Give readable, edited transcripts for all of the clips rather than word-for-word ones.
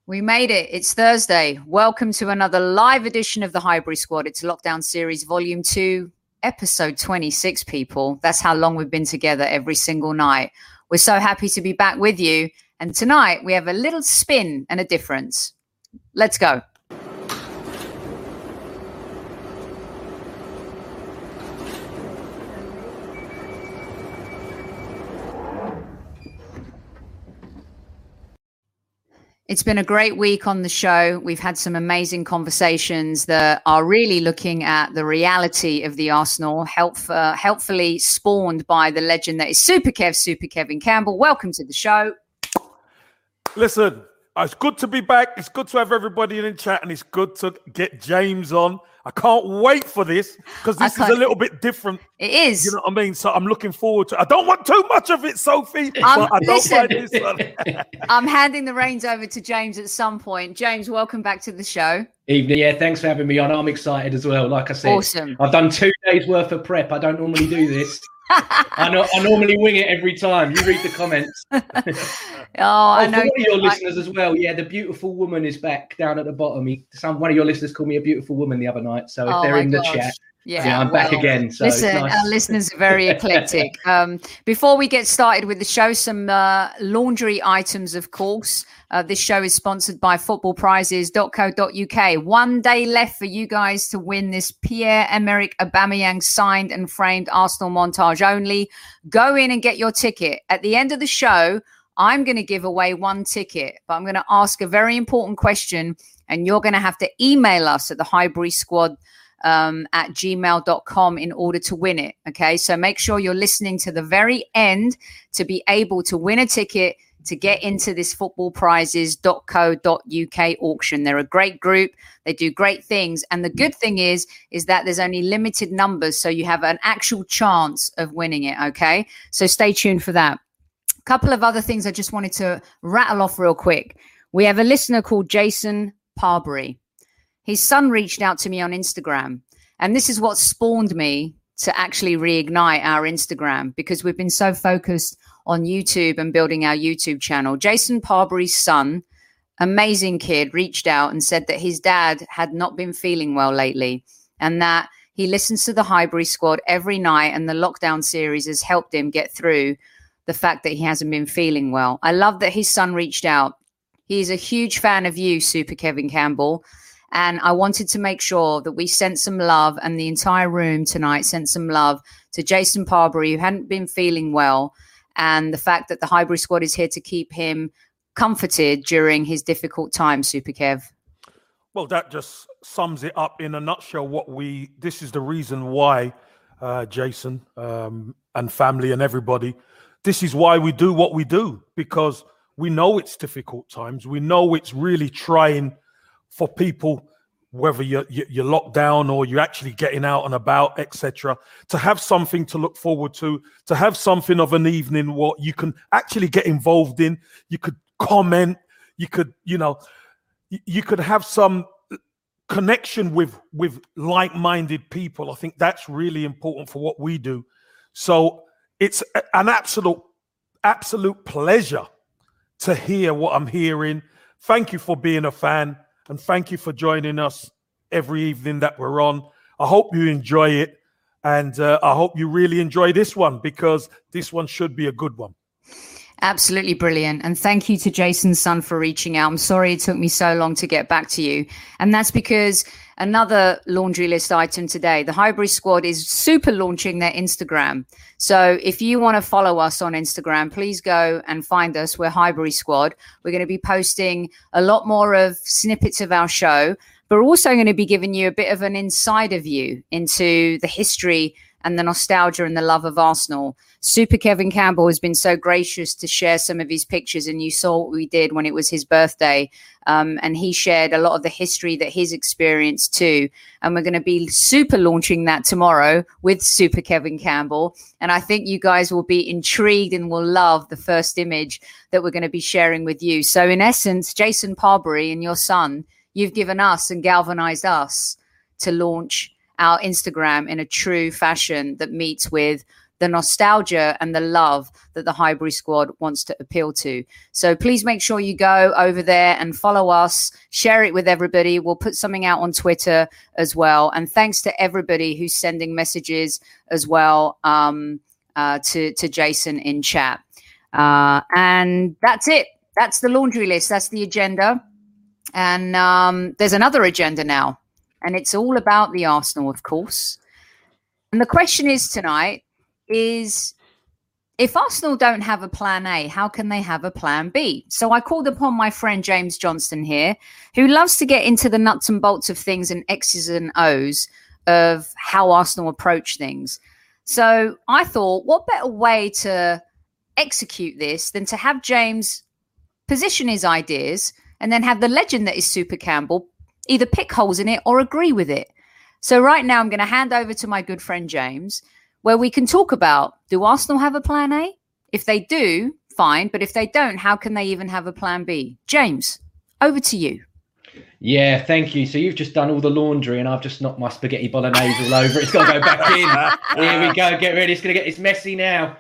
We made it. It's Thursday. Welcome to another live edition of the Highbury Squad. It's Lockdown Series Volume 2, Episode 26, people. That's how long we've been together every single night. We're so happy to be back with you. And tonight we have a little spin and a difference. Let's go. It's been a great week on the show. We've had some amazing conversations that are really looking at the reality of the Arsenal, helpfully spawned by the legend that is Super Kevin Campbell. Welcome to the show. Listen, it's good to be back. It's good to have everybody in the chat, and it's good to get James on. I can't wait for this because this is a little bit different. It is. You know what I mean? So I'm looking forward to it. I don't want too much of it, Sophie, but I don't mind this one. I'm handing the reins over to James at some point. James, welcome back to the show. Evening. Yeah, thanks for having me on. I'm excited as well. Like I said, awesome. I've done 2 days worth of prep. I don't normally do this. I normally wing it every time. You read the comments. I know. One of your listeners as well. Yeah, the beautiful woman is back down at the bottom. One of your listeners called me a beautiful woman the other night. So if they're in the chat, I'm back again. So listen, nice. Our listeners are very eclectic. Before we get started with the show, some laundry items, of course. This show is sponsored by footballprizes.co.uk. 1 day left for you guys to win this Pierre-Emerick Aubameyang signed and framed Arsenal montage only. Go in and get your ticket. At the end of the show, I'm going to give away 1 ticket, but I'm going to ask a very important question, and you're going to have to email us at the Highbury Squad at gmail.com in order to win it. Okay, so make sure you're listening to the very end to be able to win a ticket to get into this footballprizes.co.uk auction. They're a great group. They do great things. And the good thing is that there's only limited numbers, so you have an actual chance of winning it. Okay, so stay tuned for that. A couple of other things I just wanted to rattle off real quick. We have a listener called Jason Parbury. His son reached out to me on Instagram, and this is what spawned me to actually reignite our Instagram, because we've been so focused on YouTube and building our YouTube channel. Jason Parbury's son, amazing kid, reached out and said that his dad had not been feeling well lately, and that he listens to the Highbury Squad every night, and the lockdown series has helped him get through the fact that he hasn't been feeling well. I love that his son reached out. He's a huge fan of you, Super Kevin Campbell. And I wanted to make sure that we sent some love, and the entire room tonight sent some love to Jason Parbury, who hadn't been feeling well, and the fact that the Highbury Squad is here to keep him comforted during his difficult time, Super Kev. Well, that just sums it up in a nutshell. This is the reason why, Jason and family and everybody, this is why we do what we do, because we know it's difficult times. We know it's really trying for people, whether you're locked down or you're actually getting out and about, etc., to have something to look forward to have something of an evening what you can actually get involved in. You could comment, you could have some connection with like-minded people. I think that's really important for what we do. So it's an absolute pleasure to hear what I'm hearing. Thank you for being a fan. And thank you for joining us every evening that we're on. I hope you enjoy it. And I hope you really enjoy this one, because this one should be a good one. Absolutely brilliant. And thank you to Jason's son for reaching out. I'm sorry it took me so long to get back to you. And that's because another laundry list item today, the Highbury Squad is super launching their Instagram. So if you want to follow us on Instagram, please go and find us. We're Highbury Squad. We're going to be posting a lot more of snippets of our show, but we're also going to be giving you a bit of an insider view into the history and the nostalgia and the love of Arsenal. Super Kevin Campbell has been so gracious to share some of his pictures, and you saw what we did when it was his birthday. And he shared a lot of the history that he's experienced too. And we're going to be super launching that tomorrow with Super Kevin Campbell. And I think you guys will be intrigued and will love the first image that we're going to be sharing with you. So in essence, Jason Parbury and your son, you've given us and galvanized us to launch our Instagram in a true fashion that meets with the nostalgia and the love that the Highbury squad wants to appeal to. So please make sure you go over there and follow us, share it with everybody. We'll put something out on Twitter as well. And thanks to everybody who's sending messages as well to Jason in chat. And that's it. That's the laundry list. That's the agenda. And there's another agenda now. And it's all about the Arsenal, of course. And the question is tonight is, if Arsenal don't have a plan A, how can they have a plan B? So I called upon my friend James Johnston here, who loves to get into the nuts and bolts of things and X's and O's of how Arsenal approach things. So I thought, what better way to execute this than to have James position his ideas and then have the legend that is Super Campbell either pick holes in it or agree with it. So right now I'm going to hand over to my good friend James, where we can talk about, do Arsenal have a plan A? If they do, fine. But if they don't, how can they even have a plan B? James, over to you. Yeah, thank you. So you've just done all the laundry and I've just knocked my spaghetti bolognese all over. It's got to go back in. Here we go. Get ready. It's messy now.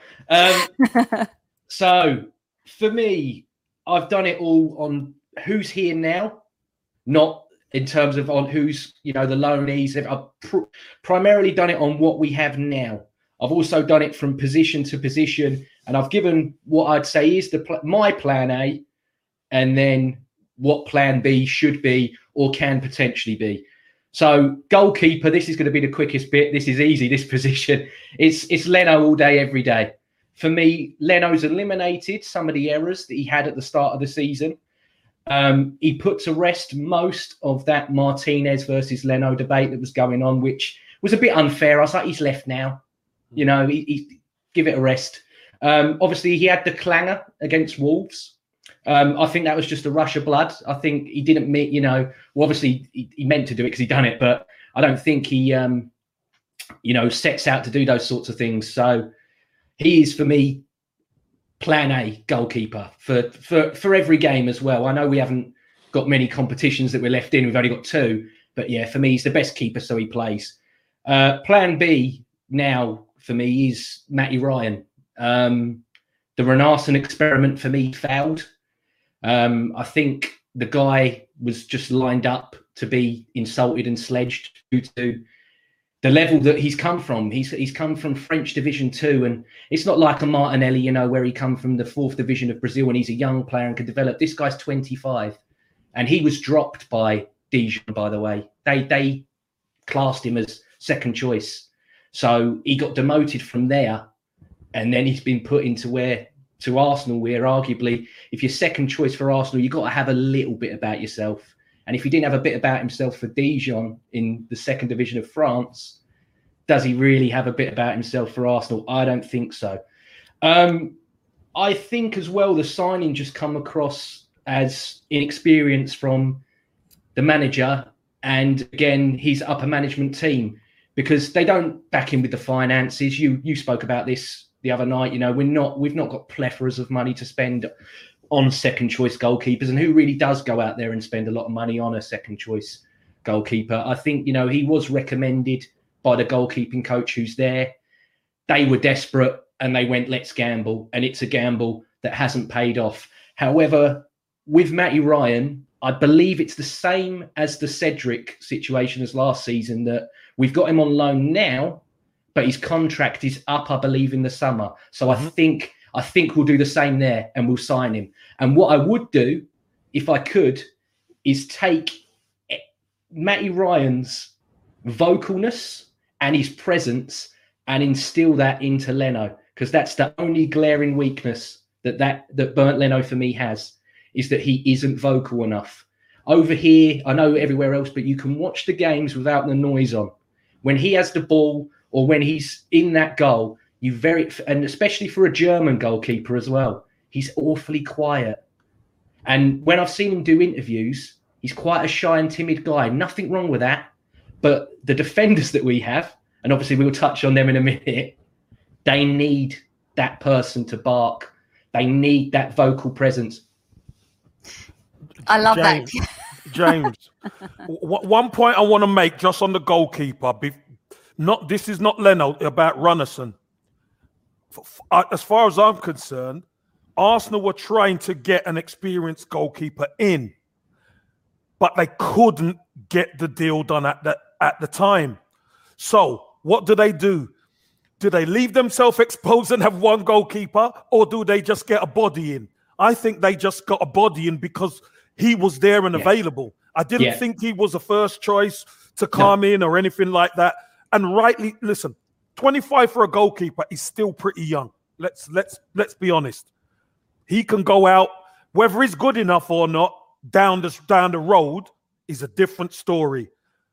So for me, I've done it all on who's here now, not in terms of on who's, the loanees. I've primarily done it on what we have now. I've also done it from position to position, and I've given what I'd say is my plan A, and then what plan B should be or can potentially be. So goalkeeper, this is going to be the quickest bit. This is easy, this position. It's Leno all day, every day. For me, Leno's eliminated some of the errors that he had at the start of the season. He put to rest most of that Martinez versus Leno debate that was going on, which was a bit unfair. I was like, he's left now. He give it a rest. Obviously, he had the clanger against Wolves. I think that was just a rush of blood. I think he didn't mean, obviously he meant to do it because he done it, but I don't think he, sets out to do those sorts of things. So he is, for me, plan A goalkeeper for every game as well. I know we haven't got many competitions that we're left in. We've only got 2. But yeah, for me, he's the best keeper, so he plays. Plan B now for me is Matty Ryan. The Renarson experiment for me failed. I think the guy was just lined up to be insulted and sledged due to the level that he's come from. He's come from French Division 2, and it's not like a Martinelli, where he come from the 4th division of Brazil and he's a young player and could develop. This guy's 25, and he was dropped by Dijon, by the way. They classed him as second choice. So he got demoted from there, and then he's been put to Arsenal, where arguably, if you're second choice for Arsenal, you've got to have a little bit about yourself. And if he didn't have a bit about himself for Dijon in the 2nd division of France, does he really have a bit about himself for Arsenal? I don't think so. I think as well, the signing just come across as inexperience from the manager and, again, his upper management team, because they don't back him with the finances. You spoke about this the other night. We've not got plethoras of money to spend on second choice goalkeepers, and who really does go out there and spend a lot of money on a second choice goalkeeper? I think, he was recommended by the goalkeeping coach who's there. They were desperate and they went, let's gamble. And it's a gamble that hasn't paid off. However, with Matty Ryan, I believe it's the same as the Cedric situation as last season, that we've got him on loan now, but his contract is up, I believe, in the summer. So I think we'll do the same there and we'll sign him. And what I would do, if I could, is take Matty Ryan's vocalness and his presence and instill that into Leno, because that's the only glaring weakness that Bernd Leno for me has, is that he isn't vocal enough. Over here, I know everywhere else, but you can watch the games without the noise on. When he has the ball or when he's in that goal, and especially for a German goalkeeper as well, he's awfully quiet. And when I've seen him do interviews, he's quite a shy and timid guy. Nothing wrong with that. But the defenders that we have, and obviously we'll touch on them in a minute, they need that person to bark. They need that vocal presence. I love that. James, one point I want to make just on the goalkeeper. This is not Leno, about Runarsson. as far as I'm concerned, Arsenal were trying to get an experienced goalkeeper in, but they couldn't get the deal done at the time. So what do? Do they leave themselves exposed and have one goalkeeper, or do they just get a body in? I think they just got a body in because he was there and available. I didn't think he was a first choice to come in or anything like that. And rightly, listen, 25 for a goalkeeper is still pretty young. Let's be honest. He can go out, whether he's good enough or not, down the road is a different story.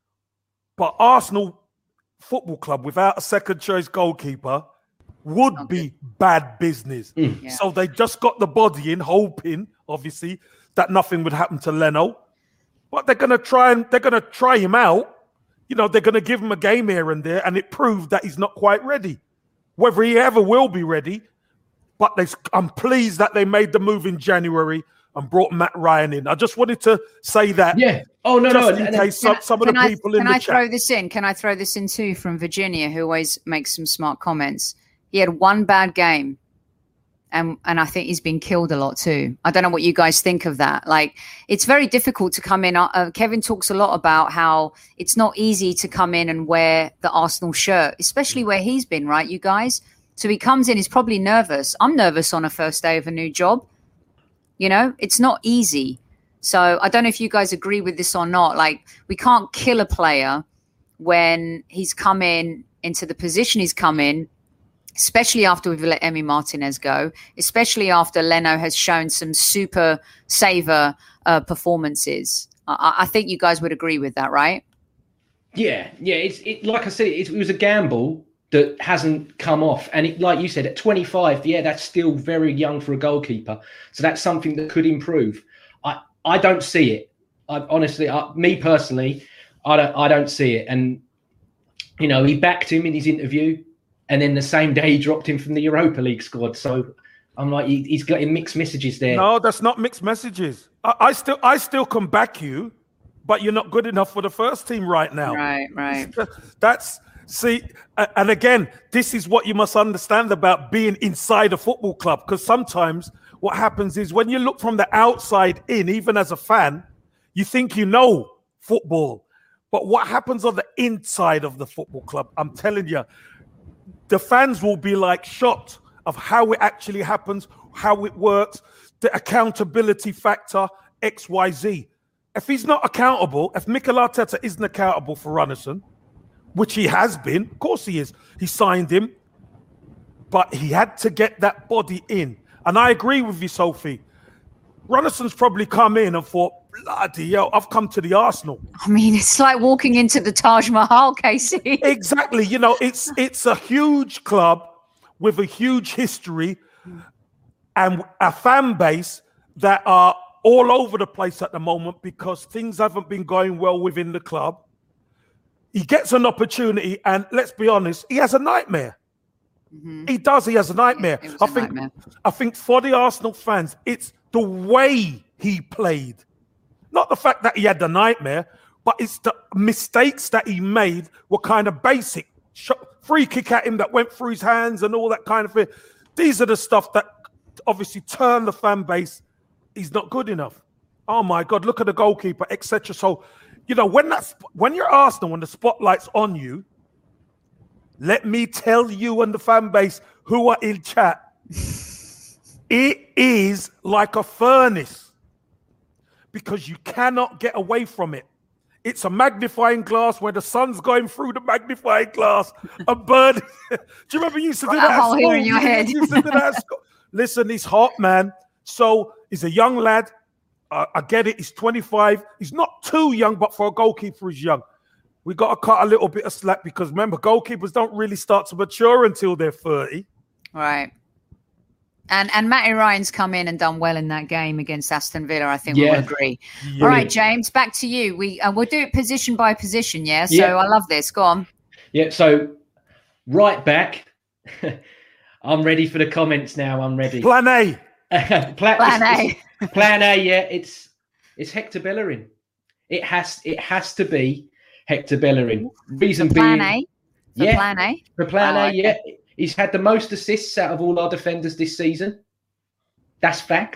But Arsenal Football Club without a second choice goalkeeper would be bad business. So they just got the body in, hoping, obviously, that nothing would happen to Leno. But they're gonna try him out. You know, they're gonna give him a game here and there, and it proved that he's not quite ready. Whether he ever will be ready, but I'm pleased that they made the move in January and brought Matt Ryan in. I just wanted to say that. Yeah. Oh, no, just in case some of the people in the chat. Can I throw this in too from Virginia, who always makes some smart comments? He had one bad game, and I think he's been killed a lot too. I don't know what you guys think of that. Like, it's very difficult to come in. Kevin talks a lot about how it's not easy to come in and wear the Arsenal shirt, especially where he's been, right, you guys? So he comes in, he's probably nervous. I'm nervous on a first day of a new job. You know, it's not easy. So I don't know if you guys agree with this or not. Like, we can't kill a player when he's come into the position he's come in, especially after we've let Emi Martinez go, especially after Leno has shown some super saver performances. I think you guys would agree with that, right? Yeah. It's like I said, it was a gamble that hasn't come off. And like you said, at 25, that's still very young for a goalkeeper. So that's something that could improve. I don't see it. Me personally, I don't see it. And, you know, he backed him in his interview, and then the same day he dropped him from the Europa League squad. So I'm like, he's getting mixed messages there. No, that's not mixed messages. I still can back you, but you're not good enough for the first team right now. Right. See, and again, this is what you must understand about being inside a football club, because sometimes what happens is when you look from the outside in, even as a fan, you think you know football. But what happens on the inside of the football club, I'm telling you, the fans will be like shocked of how it actually happens, how it works, the accountability factor, XYZ. If he's not accountable, if Mikel Arteta isn't accountable for Runnison, which he has been, of course he is, he signed him, but he had to get that body in. And I agree with you, Sophie. Runnison's probably come in and thought, bloody hell, I've come to the Arsenal. I mean, it's like walking into the Taj Mahal, Casey. Exactly. You know, it's a huge club with a huge history and a fan base that are all over the place at the moment because things haven't been going well within the club. He gets an opportunity, and let's be honest, he has a nightmare. Mm-hmm. He does. He has a nightmare. I think for the Arsenal fans, it's the way he played. Not the fact that he had the nightmare, but it's the mistakes that he made were kind of basic. Free kick at him that went through his hands and all that kind of thing. These are the stuff that obviously turn the fan base. He's not good enough. Oh my God, look at the goalkeeper, etc. So, you know, when you're Arsenal, when the spotlight's on you, let me tell you and the fan base who are in chat, it is like a furnace because you cannot get away from it. It's a magnifying glass where the sun's going through the magnifying glass and burning. Do you remember you used to do that at school? In your head. You used to do that at school. Listen, he's hot, man. So he's a young lad. I get it. He's 25. He's not too young, but for a goalkeeper, he's young. We got to cut a little bit of slack because remember, goalkeepers don't really start to mature until they're 30. Right. And Matty Ryan's come in and done well in that game against Aston Villa. I think we will agree. Yeah. All right, James, back to you. We'll do it position by position, yeah? So I love this. Go on. Yeah, so right back. I'm ready for the comments now. I'm ready. Plan A. Plan A. Plan A, yeah. It's Hector Bellerin. It has to be Hector Bellerin. Reason being, Plan A. For Plan A. For Plan A, yeah. He's had the most assists out of all our defenders this season. That's fact.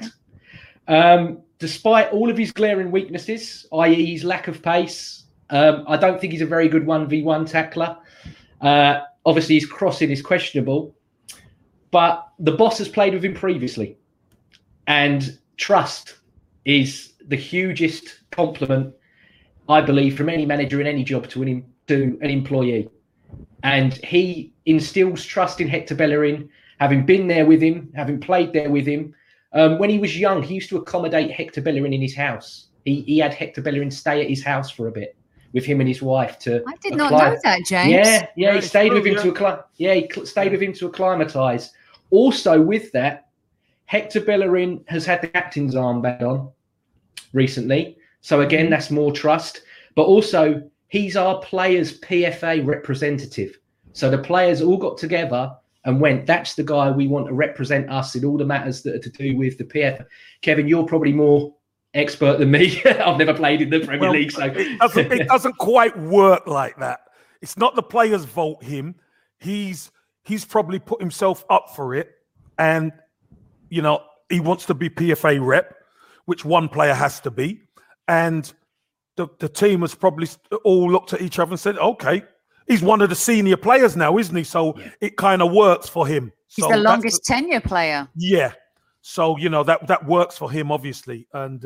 Despite all of his glaring weaknesses, i.e. his lack of pace, I don't think he's a very good 1v1 tackler. Obviously, his crossing is questionable. But the boss has played with him previously. And trust is the hugest compliment, I believe, from any manager in any job to an employee. And he instills trust in Hector Bellerin, having been there with him, having played there with him. When he was young, he used to accommodate Hector Bellerin in his house. He had Hector Bellerin stay at his house for a bit with him and his wife. I did not know that, James. Yeah, he stayed with him to stayed with him to acclimatise. Also, with that, Hector Bellerin has had the captain's armband on recently. So again, that's more trust. But also, he's our players' PFA representative. So the players all got together and went, that's the guy we want to represent us in all the matters that are to do with the PFA. Kevin, you're probably more expert than me. I've never played in the Premier League. So it doesn't quite work like that. It's not the players vote him. He's probably put himself up for it. And, you know, he wants to be PFA rep, which one player has to be. And the team has probably all looked at each other and said, okay, he's one of the senior players now, isn't he? So it kind of works for him. He's the longest tenure player. Yeah. So, you know, that works for him, obviously. And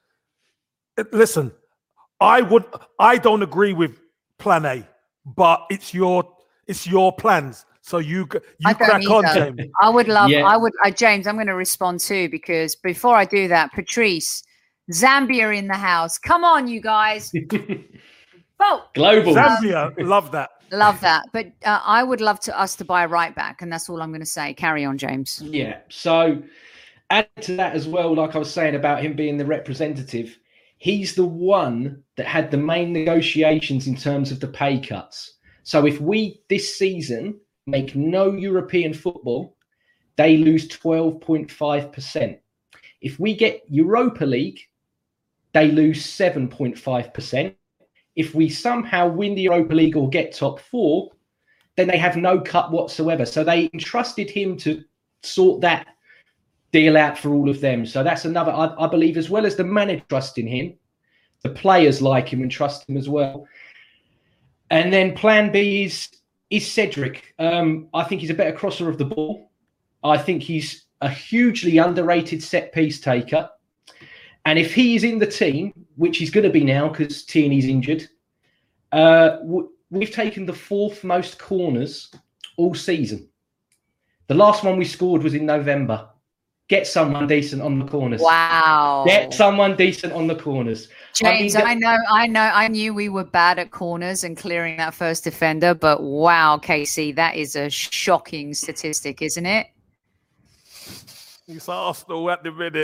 listen, I don't agree with plan A, but it's your plans. So you crack on, James. I would love, James, I'm going to respond too, because before I do that, Patrice, Zambia in the house. Come on, you guys. Vote. Global. Zambia, love that. Love that. But I would love us to buy a right back, and that's all I'm going to say. Carry on, James. Yeah. So add to that as well, like I was saying about him being the representative, he's the one that had the main negotiations in terms of the pay cuts. So if we, this season, make no European football, they lose 12.5%. If we get Europa League, they lose 7.5%. If we somehow win the Europa League or get top four, then they have no cut whatsoever. So they entrusted him to sort that deal out for all of them. So that's another, I believe, as well as the manager trusting him, the players like him and trust him as well. And then plan B is Cedric. I think he's a better crosser of the ball. I think he's a hugely underrated set piece taker. And if he is in the team, which he's going to be now because Tierney's injured, we've taken the fourth most corners all season. The last one we scored was in November. Get someone decent on the corners. Wow. Get someone decent on the corners. James, I knew we were bad at corners and clearing that first defender, but wow, Casey, that is a shocking statistic, isn't it? It's Arsenal at the minute.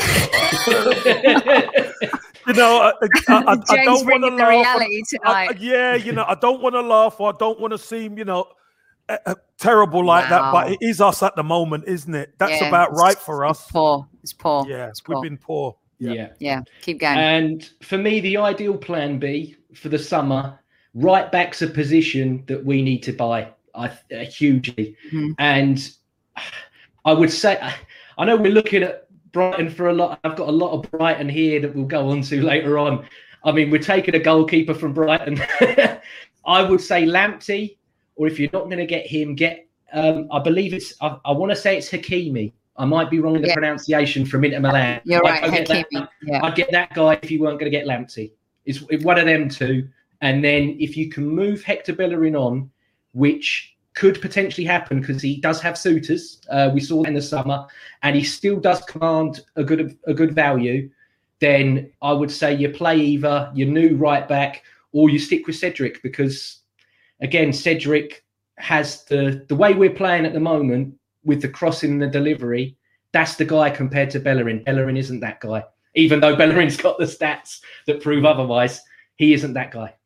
You know, I don't want to laugh. I don't want to laugh, or I don't want to seem, terrible like that. But it is us at the moment, isn't it? That's about right for us. It's poor. Yeah, we've been poor. Yeah. Keep going. And for me, the ideal plan B for the summer, right back's a position that we need to buy hugely. Mm-hmm. And I would say, I know we're looking at Brighton for a lot. I've got a lot of Brighton here that we'll go on to later on. I mean, we're taking a goalkeeper from Brighton. I would say Lamptey, or if you're not going to get him, get, I believe I want to say it's Hakimi. I might be wrong in the pronunciation from Inter Milan. You're right, Hakimi. I'd get that guy if you weren't going to get Lamptey. It's one of them two. And then if you can move Hector Bellerin on, which could potentially happen because he does have suitors. We saw that in the summer, and he still does command a good value. Then I would say you play either your new right back or you stick with Cedric, because again, Cedric has the way we're playing at the moment with the crossing and the delivery. That's the guy compared to Bellerin. Bellerin isn't that guy, even though Bellerin's got the stats that prove otherwise. He isn't that guy.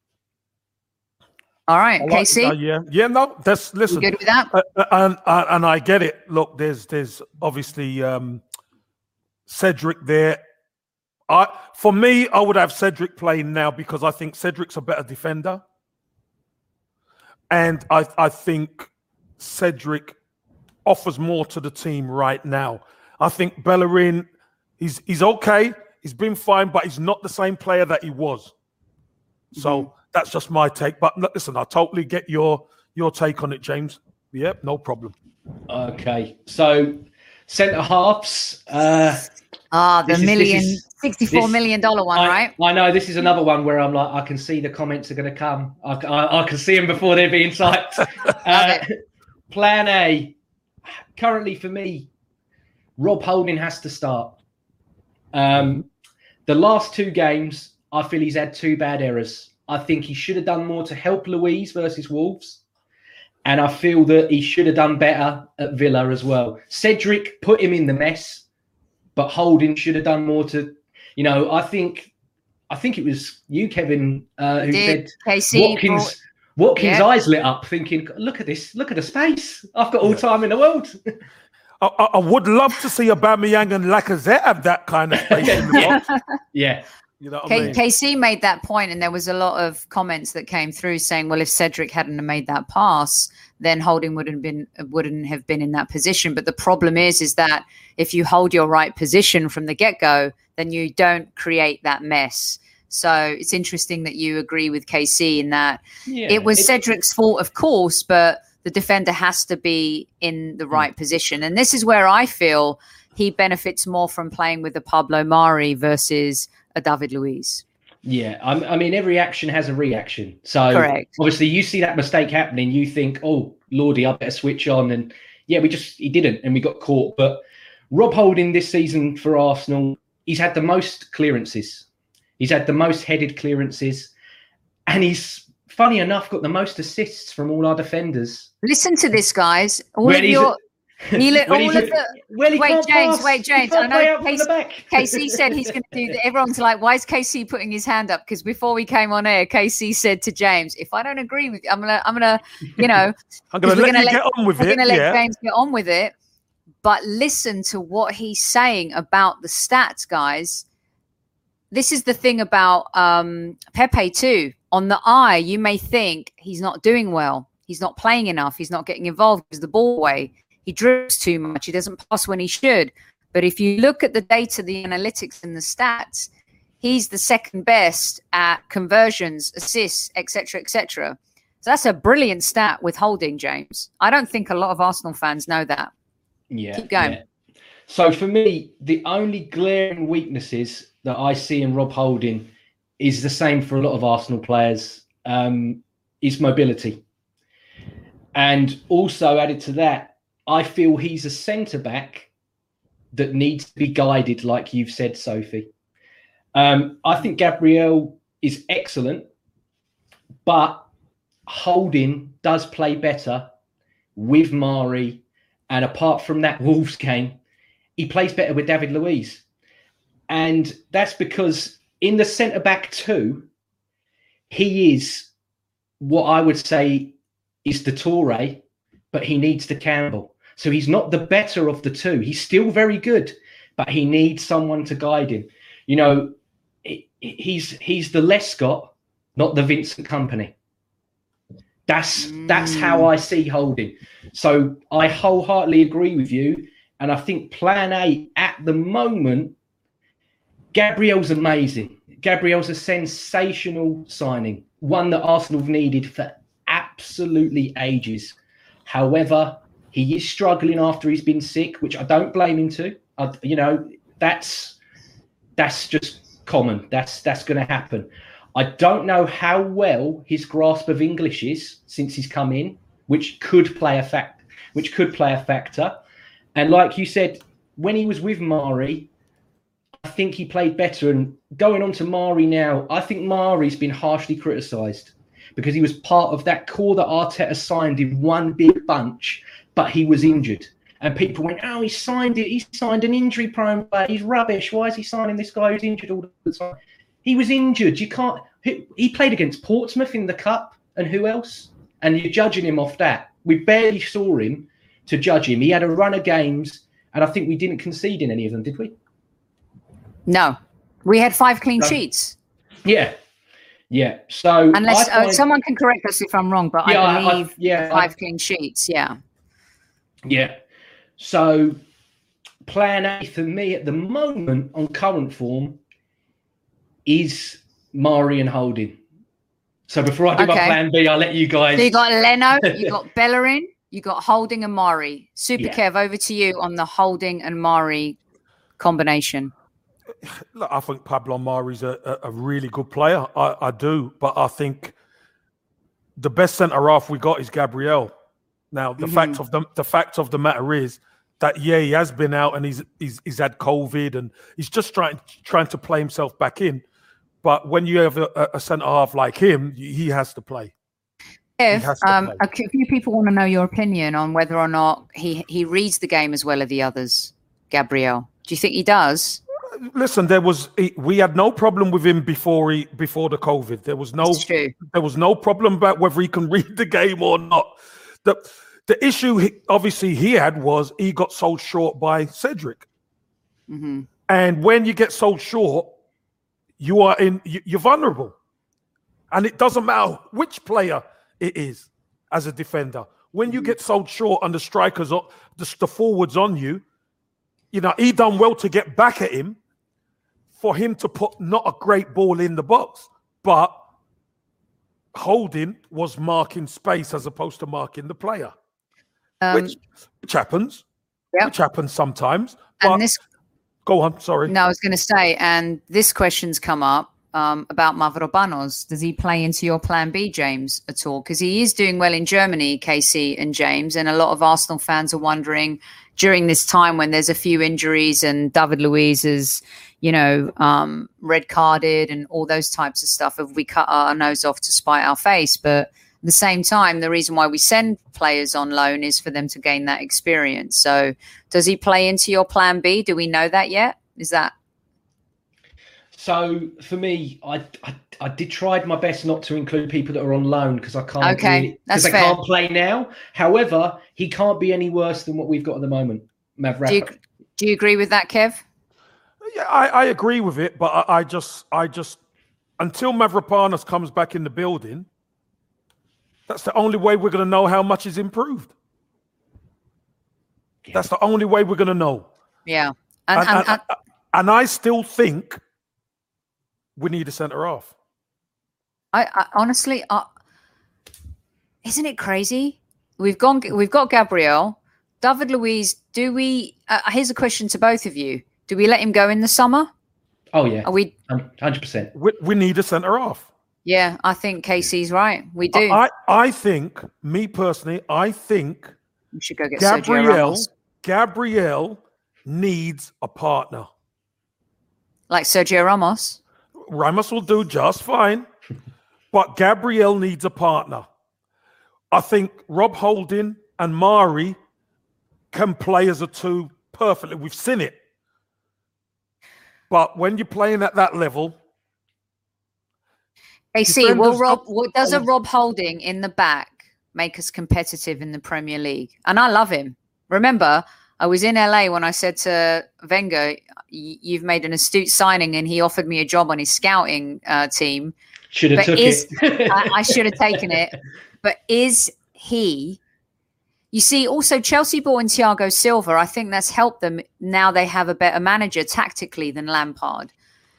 All right, Casey. No. That's listen. You good with that? And I get it. Look, there's obviously Cedric there. For me, I would have Cedric playing now because I think Cedric's a better defender, and I think Cedric offers more to the team right now. I think Bellerin, he's okay. He's been fine, but he's not the same player that he was. So that's just my take. But listen, I totally get your take on it, James. Yep, no problem. Okay, so centre halves. The $64 million one, right? I know this is another one where I'm like, I can see the comments are going to come. I can see them before they're being typed. Plan A. Currently, for me, Rob Holding has to start. The last 2 games, I feel he's had 2 bad errors. I think he should have done more to help Luiz versus Wolves. And I feel that he should have done better at Villa as well. Cedric put him in the mess, but Holding should have done more to, I think it was you, Kevin, who said KC Watkins' eyes lit up thinking, look at this, look at the space. I've got all time in the world. I would love to see Aubameyang and Lacazette have that kind of space in the box. Yeah. You know what I mean? KC made that point, and there was a lot of comments that came through saying, well, if Cedric hadn't have made that pass, then Holding wouldn't have been in that position. But the problem is that if you hold your right position from the get-go, then you don't create that mess. So it's interesting that you agree with KC in that it was Cedric's fault, of course, but the defender has to be in the right position. And this is where I feel he benefits more from playing with a Pablo Mari versus a David Luiz. Yeah, I mean, every action has a reaction. So correct. Obviously you see that mistake happening, you think, oh, Lordy, I better switch on. And yeah, he didn't, and we got caught. But Rob Holding this season for Arsenal, he's had the most clearances. He's had the most headed clearances. And he's, funny enough, got the most assists from all our defenders. Listen to this, guys. Wait, James. I know KC said he's going to do that. Everyone's like, why is KC putting his hand up? Because before we came on air, KC said to James, if I don't agree with you, I'm gonna, I'm gonna let you get on with it. We're gonna let James get on with it. But listen to what he's saying about the stats, guys. This is the thing about Pepe too. On the eye, you may think he's not doing well. He's not playing enough. He's not getting involved because the ball away. He dribbles too much. He doesn't pass when he should. But if you look at the data, the analytics and the stats, he's the second best at conversions, assists, etc., etc. So that's a brilliant stat with Holding, James. I don't think a lot of Arsenal fans know that. Yeah. Keep going. Yeah. So for me, the only glaring weaknesses that I see in Rob Holding is the same for a lot of Arsenal players, is mobility. And also added to that, I feel he's a centre-back that needs to be guided, like you've said, Sophie. I think Gabriel is excellent, but Holding does play better with Mari. And apart from that Wolves game, he plays better with David Luiz. And that's because in the centre-back too, he is what I would say is the Toure, but he needs the Campbell. So he's not the better of the two. He's still very good, but he needs someone to guide him. He's the Lescott, not the Vincent Kompany. That's how I see Holding. So I wholeheartedly agree with you. And I think plan A at the moment, Gabriel's amazing. Gabriel's a sensational signing, one that Arsenal have needed for absolutely ages. However, he is struggling after he's been sick, which I don't blame him to. That's just common. That's going to happen. I don't know how well his grasp of English is since he's come in, which could play a factor. And like you said, when he was with Mari, I think he played better. And going on to Mari now, I think Mari's been harshly criticised because he was part of that core that Arteta signed in one big bunch, but he was injured. And people went, oh, he signed an injury-prone player. He's rubbish. Why is he signing this guy who's injured all the time? He was injured. You can't. He played against Portsmouth in the Cup, and who else? And you're judging him off that. We barely saw him to judge him. He had a run of games, and I think we didn't concede in any of them, did we? No. We had 5 clean sheets. Yeah. Yeah. So unless someone can correct us if I'm wrong, but I believe 5 clean sheets. Yeah. Yeah. So plan A for me at the moment on current form is Mari and Holding. So before I do my plan B, I'll let you guys. So you got Leno, you got Bellerin, you got Holding and Mari. Super Kev, over to you on the Holding and Mari combination. Look, I think Pablo Mari's a really good player. I do, but I think the best centre half we got is Gabriel. Now, the fact of the matter is that he has been out and he's had COVID and he's just trying to play himself back in. But when you have a centre half like him, he has to play. If a few people want to know your opinion on whether or not he reads the game as well as the others, Gabriel. Do you think he does? Listen, we had no problem with him before the COVID. There was no problem about whether he can read the game or not. The issue obviously he had was he got sold short by Cedric. And when you get sold short, you're vulnerable. And it doesn't matter which player it is as a defender. When you get sold short and the strikers, the forwards on you, he done well to get back at him for him to put not a great ball in the box, but Holding was marking space as opposed to marking the player, which happens. Yep. Which happens sometimes. And go on, sorry. No, I was going to say, and this question's come up about Mavropanos. Does he play into your plan B, James, at all? Because he is doing well in Germany, Casey and James, and a lot of Arsenal fans are wondering during this time when there's a few injuries and David Luiz is, red carded and all those types of stuff, if we cut our nose off to spite our face. But at the same time, the reason why we send players on loan is for them to gain that experience. So does he play into your plan B? Do we know that yet? Is that? So for me, I did try my best not to include people that are on loan because I can't. Okay, that's fair. Because I can't play now. However, he can't be any worse than what we've got at the moment. Mavropanos. Do you agree with that, Kev? Yeah, I agree with it, but I just until Mavropanos comes back in the building, that's the only way we're going to know how much is improved. Yeah. That's the only way we're going to know. Yeah, and I still think we need a centre half. I honestly, isn't it crazy? We've got Gabriel, David Luiz. Do we? Here's a question to both of you. Do we let him go in the summer? Oh yeah, are we 100%? We need a centre half. Yeah, I think Casey's right. We do. I think, me personally, I think we should go get Gabriel needs a partner. Like Sergio Ramos? Ramos will do just fine, but Gabriel needs a partner. I think Rob Holding and Mari can play as a two perfectly. We've seen it. But when you're playing at that level... AC, does a Rob Holding in the back make us competitive in the Premier League? And I love him. Remember, I was in LA when I said to Wenger, you've made an astute signing, and he offered me a job on his scouting team. Should have took it. I should have taken it. But is he... You see, also Chelsea bought in Thiago Silva. I think that's helped them. Now they have a better manager tactically than Lampard.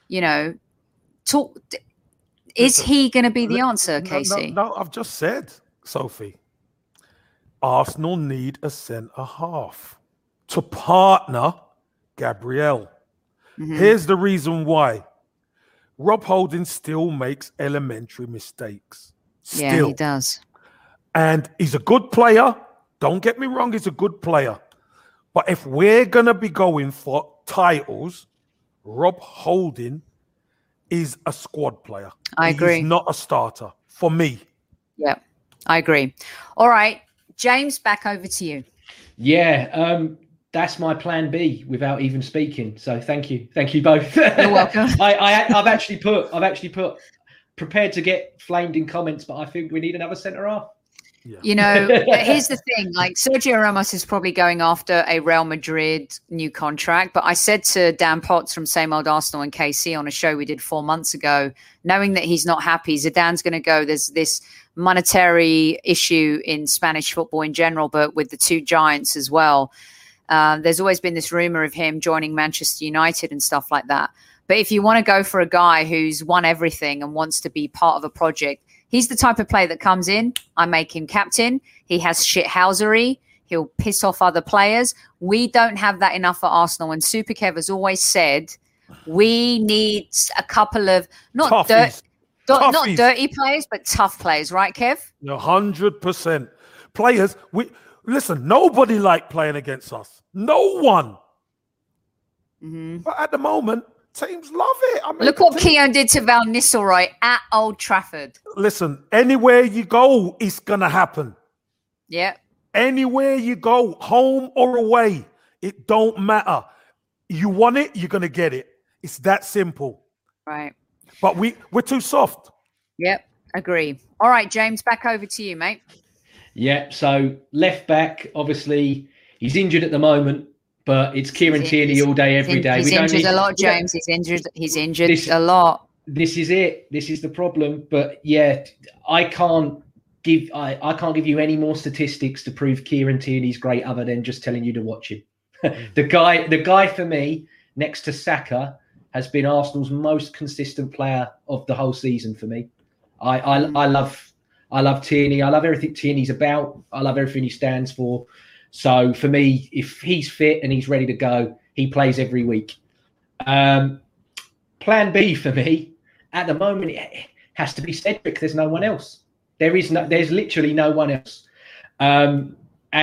Is he going to be the answer, Casey? No, I've just said, Sophie, Arsenal need a centre-half to partner Gabriel. Here's the reason why. Rob Holding still makes elementary mistakes. Yeah, he does. And he's a good player. Don't get me wrong, he's a good player. But if we're going to be going for titles, Rob Holding is a squad player. I agree. He's not a starter for me. Yeah, I agree. All right, James, back over to you. Yeah, that's my plan B without even speaking. So thank you both. You're welcome. I've actually put prepared to get flamed in comments, but I think we need another centre half. Yeah. You know, here's the thing, like Sergio Ramos is probably going after a Real Madrid new contract. But I said to Dan Potts from Same Old Arsenal and KC on a show we did 4 months ago, knowing that he's not happy, Zidane's going to go. There's this monetary issue in Spanish football in general, but with the two giants as well. There's always been this rumor of him joining Manchester United and stuff like that. But if you want to go for a guy who's won everything and wants to be part of a project, he's the type of player that comes in, I make him captain. He has shithousery. He'll piss off other players. We don't have that enough at Arsenal. And Super Kev has always said we need a couple of not dirty players, but tough players. Right, Kev? 100%. Players, listen, nobody liked playing against us. No one. Mm-hmm. But at the moment, teams love it. I mean, look what Keown did to Van Nistelrooy at Old Trafford. Listen, anywhere you go, it's going to happen. Yeah. Anywhere you go, home or away, it don't matter. You want it, you're going to get it. It's that simple. Right. But we're too soft. Yep, agree. All right, James, back over to you, mate. Yeah, so left back, obviously, he's injured at the moment. But it's Kieran Tierney all day, every day. He's injured a lot, James. He's injured a lot. This is it. This is the problem. But yeah, I can't give you any more statistics to prove Kieran Tierney's great, other than just telling you to watch him. The guy for me, next to Saka, has been Arsenal's most consistent player of the whole season for me. I love Tierney. I love everything Tierney's about. I love everything he stands for. So for me, if he's fit and he's ready to go, he plays every week. Plan B for me, at the moment, it has to be Cedric. There's no one else. There's literally no one else. And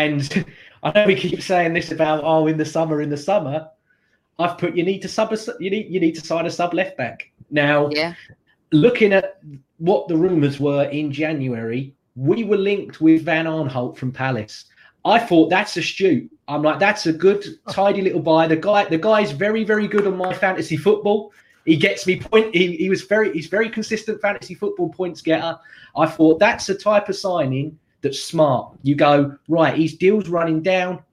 I know we keep saying this about in the summer. I've put you need to sign a sub left back. Now, looking at what the rumours were in January, we were linked with Van Aanholt from Palace. I thought that's astute. I'm like, that's a good, tidy little buy. The guy's very, very good on my fantasy football. He gets me point. He's very consistent fantasy football points getter. I thought that's the type of signing that's smart. You go, right, his deal's running down.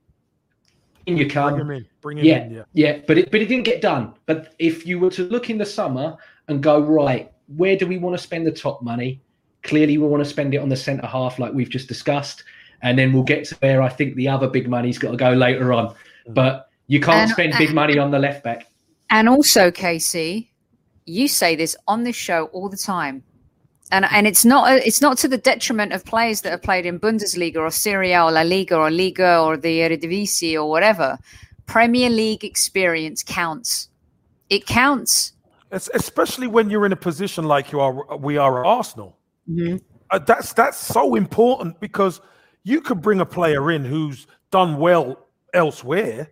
In you come. Bring him in. Yeah. But it didn't get done. But if you were to look in the summer and go, right, where do we want to spend the top money? Clearly, we want to spend it on the centre half, like we've just discussed. And then we'll get to where I think the other big money's got to go later on. But you can't spend big money on the left back. And also, Casey, you say this on this show all the time. And it's not to the detriment of players that have played in Bundesliga or Serie A or La Liga or Liga or the Eredivisie or whatever. Premier League experience counts. It counts. Especially when you're in a position like we are at Arsenal. Mm-hmm. That's so important, because you could bring a player in who's done well elsewhere,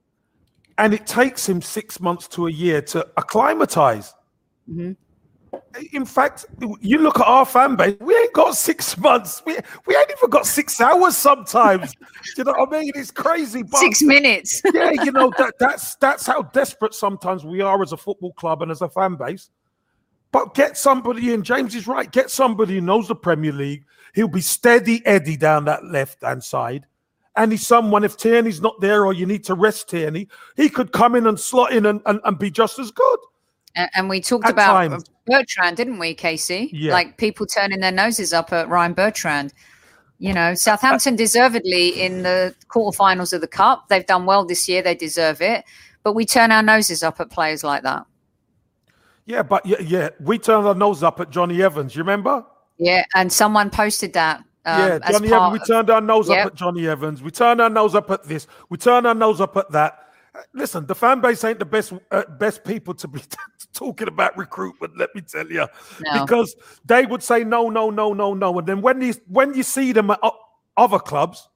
and it takes him 6 months to a year to acclimatize. Mm-hmm. In fact, you look at our fan base, we ain't got 6 months. We ain't even got 6 hours sometimes. You know what I mean? It's crazy. But 6 minutes. Yeah, you know, that's how desperate sometimes we are as a football club and as a fan base. But get somebody in. James is right. Get somebody who knows the Premier League. He'll be steady Eddie down that left-hand side. And he's someone, if Tierney's not there or you need to rest Tierney, he could come in and slot in and be just as good. And we talked about Bertrand, didn't we, Casey? Yeah. Like people turning their noses up at Ryan Bertrand. You know, Southampton deservedly in the quarterfinals of the Cup. They've done well this year. They deserve it. But we turn our noses up at players like that. Yeah, but we turned our nose up at Johnny Evans. You remember? Yeah, and someone posted that. Johnny Evans. We turned our nose up at Johnny Evans. We turned our nose up at this. We turned our nose up at that. Listen, the fan base ain't the best people to be talking about recruitment, let me tell you. No. Because they would say no. And then when you see them at other clubs,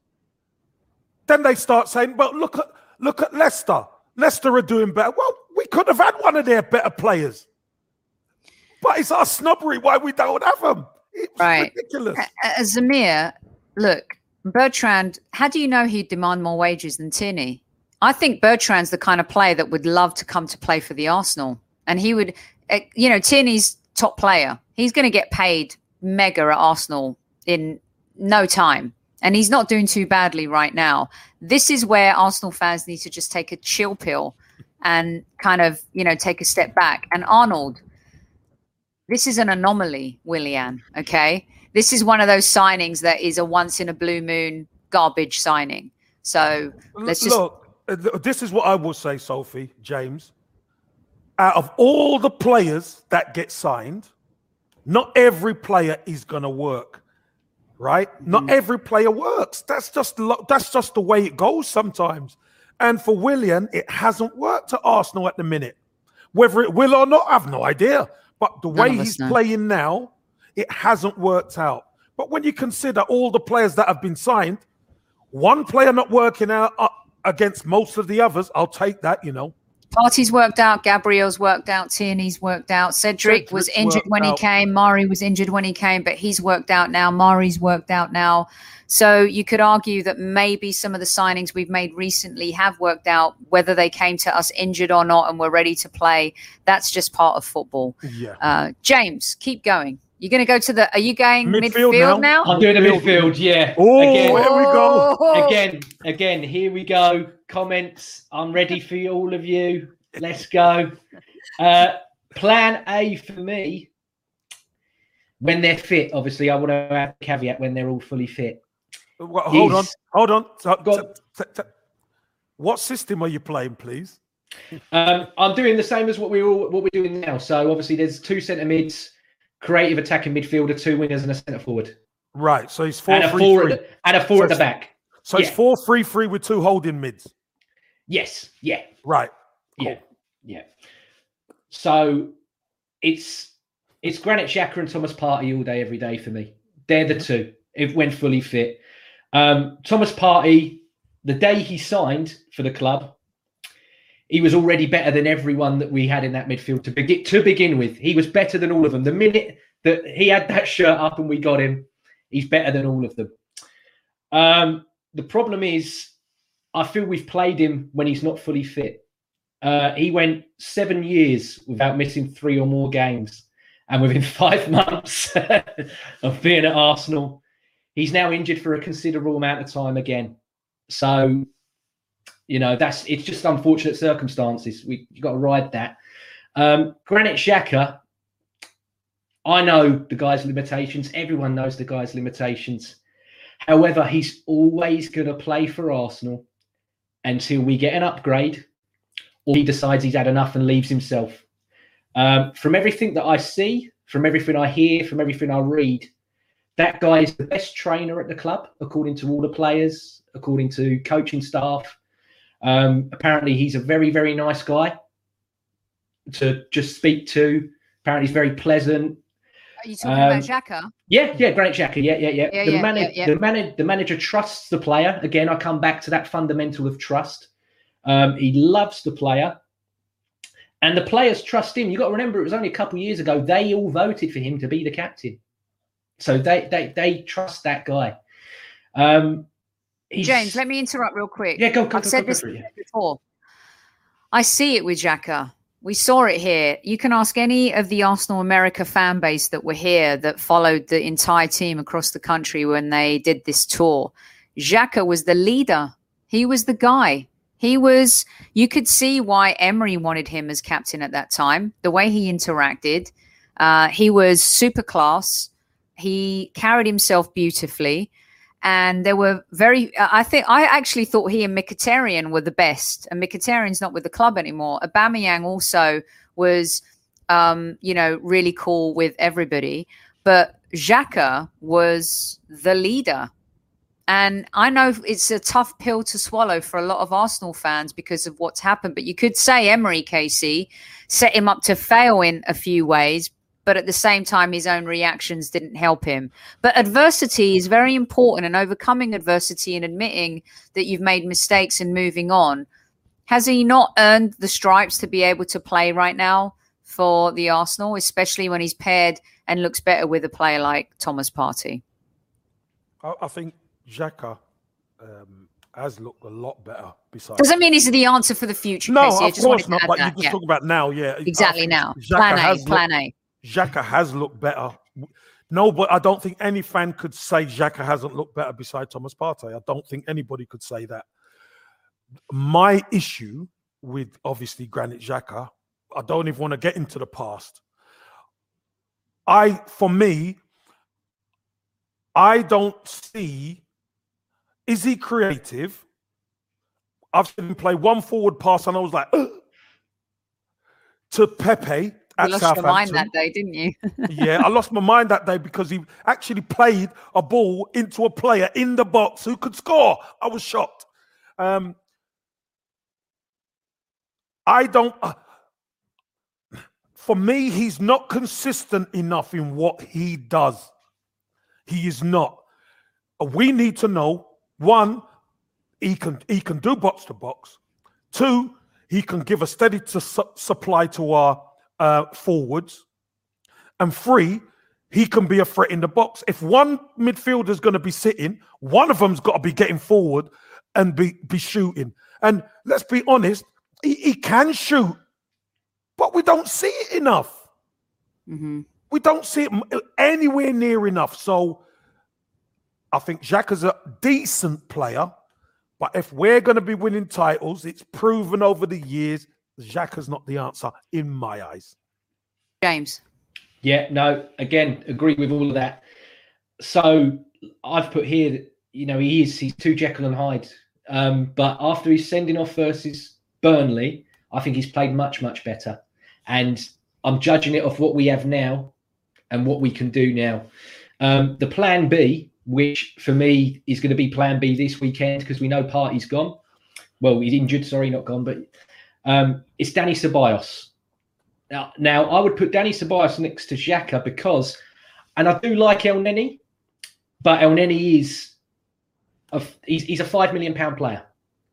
then they start saying, well, look at Leicester. Leicester are doing better. Well, we could have had one of their better players. But it's our snobbery why we don't have them. It's ridiculous. Zamir, look, Bertrand, how do you know he'd demand more wages than Tierney? I think Bertrand's the kind of player that would love to come to play for the Arsenal. And he would, Tierney's top player. He's going to get paid mega at Arsenal in no time. And he's not doing too badly right now. This is where Arsenal fans need to just take a chill pill and kind of, take a step back. And Arnold, this is an anomaly, Willian, okay? This is one of those signings that is a once in a blue moon garbage signing. So let's just... Look, this is what I will say, Sophie, James. Out of all the players that get signed, not every player is going to work, right? Not every player works. That's just the way it goes sometimes. And for Willian, it hasn't worked at Arsenal at the minute. Whether it will or not, I have no idea. But the way he's playing now, it hasn't worked out. But when you consider all the players that have been signed, one player not working out against most of the others, I'll take that, Partey's worked out, Gabriel's worked out, Tierney's worked out. Cedric was injured when he came. Mari was injured when he came, but he's worked out now. Mari's worked out now. So you could argue that maybe some of the signings we've made recently have worked out, whether they came to us injured or not and were ready to play. That's just part of football. Yeah. James, keep going. You're going to go to are you going midfield now? I'm doing a midfield, yeah. Oh, here we go. Again, here we go. Comments. I'm ready for all of you. Let's go. Plan A for me, when they're fit, obviously, I want to have a caveat when they're all fully fit. Hold on. What system are you playing, please? I'm doing the same as what we're doing now. So obviously there's 2 centre mids, creative attacking midfielder, 2 wingers and a centre forward. Right. So it's 4-3-3. And a 4 at the back. So it's 4-3-3 with 2 holding mids. Yes. Yeah. Right. Cool. Yeah. So it's Granit Xhaka and Thomas Partey all day, every day for me. They're the two, when fully fit. Thomas Partey, the day he signed for the club, he was already better than everyone that we had in that midfield to begin with. He was better than all of them. The minute that he had that shirt up and we got him, he's better than all of them. The problem is, I feel we've played him when he's not fully fit. He went 7 years without missing 3 or more games. And within 5 months of being at Arsenal, he's now injured for a considerable amount of time again. So, it's just unfortunate circumstances. You got to ride that. Granit Xhaka, I know the guy's limitations. Everyone knows the guy's limitations. However, he's always going to play for Arsenal until we get an upgrade or he decides he's had enough and leaves himself. From everything that I see, from everything I hear, from everything I read, that guy is the best trainer at the club, according to all the players, according to coaching staff. Apparently, he's a very, very nice guy to just speak to. Apparently, he's very pleasant. Are you talking about Xhaka? Yeah, Granit Xhaka. Yeah. The manager trusts the player. Again, I come back to that fundamental of trust. He loves the player. And the players trust him. You've got to remember, it was only a couple of years ago, they all voted for him to be the captain. So they trust that guy. James, let me interrupt real quick. Yeah, go. I've said this before. I see it with Xhaka. We saw it here. You can ask any of the Arsenal America fan base that were here that followed the entire team across the country when they did this tour. Xhaka was the leader. He was the guy. You could see why Emery wanted him as captain at that time, the way he interacted. He was super class. He carried himself beautifully. And there were I actually thought he and Mkhitaryan were the best. And Mkhitaryan's not with the club anymore. Aubameyang also was, really cool with everybody. But Xhaka was the leader. And I know it's a tough pill to swallow for a lot of Arsenal fans because of what's happened. But you could say Emery, Casey, set him up to fail in a few ways. But at the same time, his own reactions didn't help him. But adversity is very important, and overcoming adversity and admitting that you've made mistakes and moving on. Has he not earned the stripes to be able to play right now for the Arsenal, especially when he's paired and looks better with a player like Thomas Partey? I think Xhaka has looked a lot better. Besides, doesn't mean he's the answer for the future. No, Casey. of course not. But you're just talking about now, yeah. Exactly now. Plan A. Xhaka has looked better. No, but I don't think any fan could say Xhaka hasn't looked better beside Thomas Partey. I don't think anybody could say that. My issue with, obviously, Granit Xhaka, I don't even want to get into the past. For me, I don't see, is he creative? I've seen him play one forward pass and I was like, ugh, to Pepe at You lost Southampton. your mind that day, didn't you? Yeah, I lost my mind that day because he actually played a ball into a player in the box who could score. I was shocked. For me, he's not consistent enough in what he does. He is not. We need to know, one, he can do box to box. Two, he can give a steady supply to our forwards. And three, he can be a threat in the box. If one midfielder is going to be sitting, one of them's got to be getting forward and be shooting. And let's be honest, he can shoot, but we don't see it enough. Mm-hmm. We don't see it anywhere near enough. So I think Xhaka's a decent player, but if we're going to be winning titles, it's proven over the years, Xhaka's not the answer in my eyes. James. Yeah, no, again, agree with all of that. So I've put here that, he's too Jekyll and Hyde. But after his sending off versus Burnley, I think he's played much, much better. And I'm judging it off what we have now and what we can do now. The plan B, which for me is going to be plan B this weekend because we know Partey's gone. Well, he's injured, sorry, not gone, but it's Dani Ceballos. Now, I would put Dani Ceballos next to Xhaka because, and I do like El Neni, but El Neni is he's a £5 million player.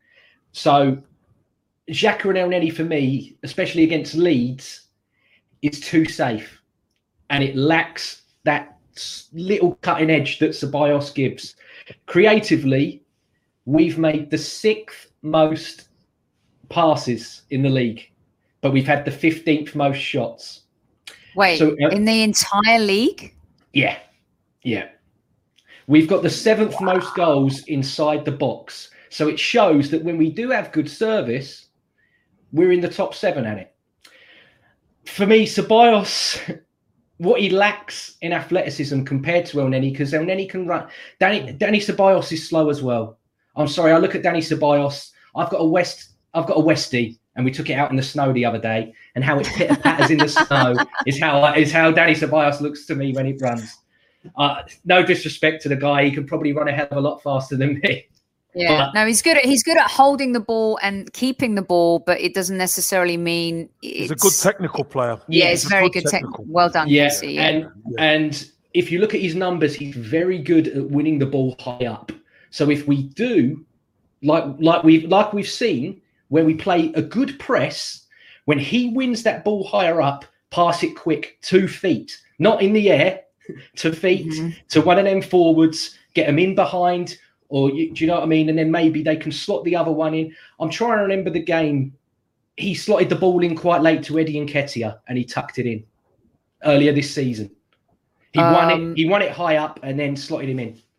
So Xhaka and El Neni for me, especially against Leeds, is too safe, and it lacks that little cutting edge that Ceballos gives. Creatively, we've made the 6th most passes in the league, but we've had the 15th most shots. Wait, so, in the entire league? Yeah. We've got the 7th most goals inside the box. So it shows that when we do have good service, we're in the top 7 at it. For me, Ceballos, what he lacks in athleticism compared to El Neni, because El Neni can run. Dani Ceballos is slow as well. I'm sorry, I look at Dani Ceballos. I've got a Westie, and we took it out in the snow the other day, and how it pitter-patters in the snow is how Dani Ceballos looks to me when it runs. No disrespect to the guy, he can probably run a hell of a lot faster than me. Yeah, no, he's good at holding the ball and keeping the ball, but it doesn't necessarily mean he's a good technical player. Yeah, it's very good technical. Well done, Casey. Yeah. And if you look at his numbers, he's very good at winning the ball high up. So if we do, like we've seen, when we play a good press, when he wins that ball higher up, pass it quick, 2 feet, not in the air, 2 feet, to one of them forwards, get them in behind. Or do you know what I mean? And then maybe they can slot the other one in. I'm trying to remember the game. He slotted the ball in quite late to Eddie Nketiah, and he tucked it in earlier this season. He won it. He won it high up and then slotted him in.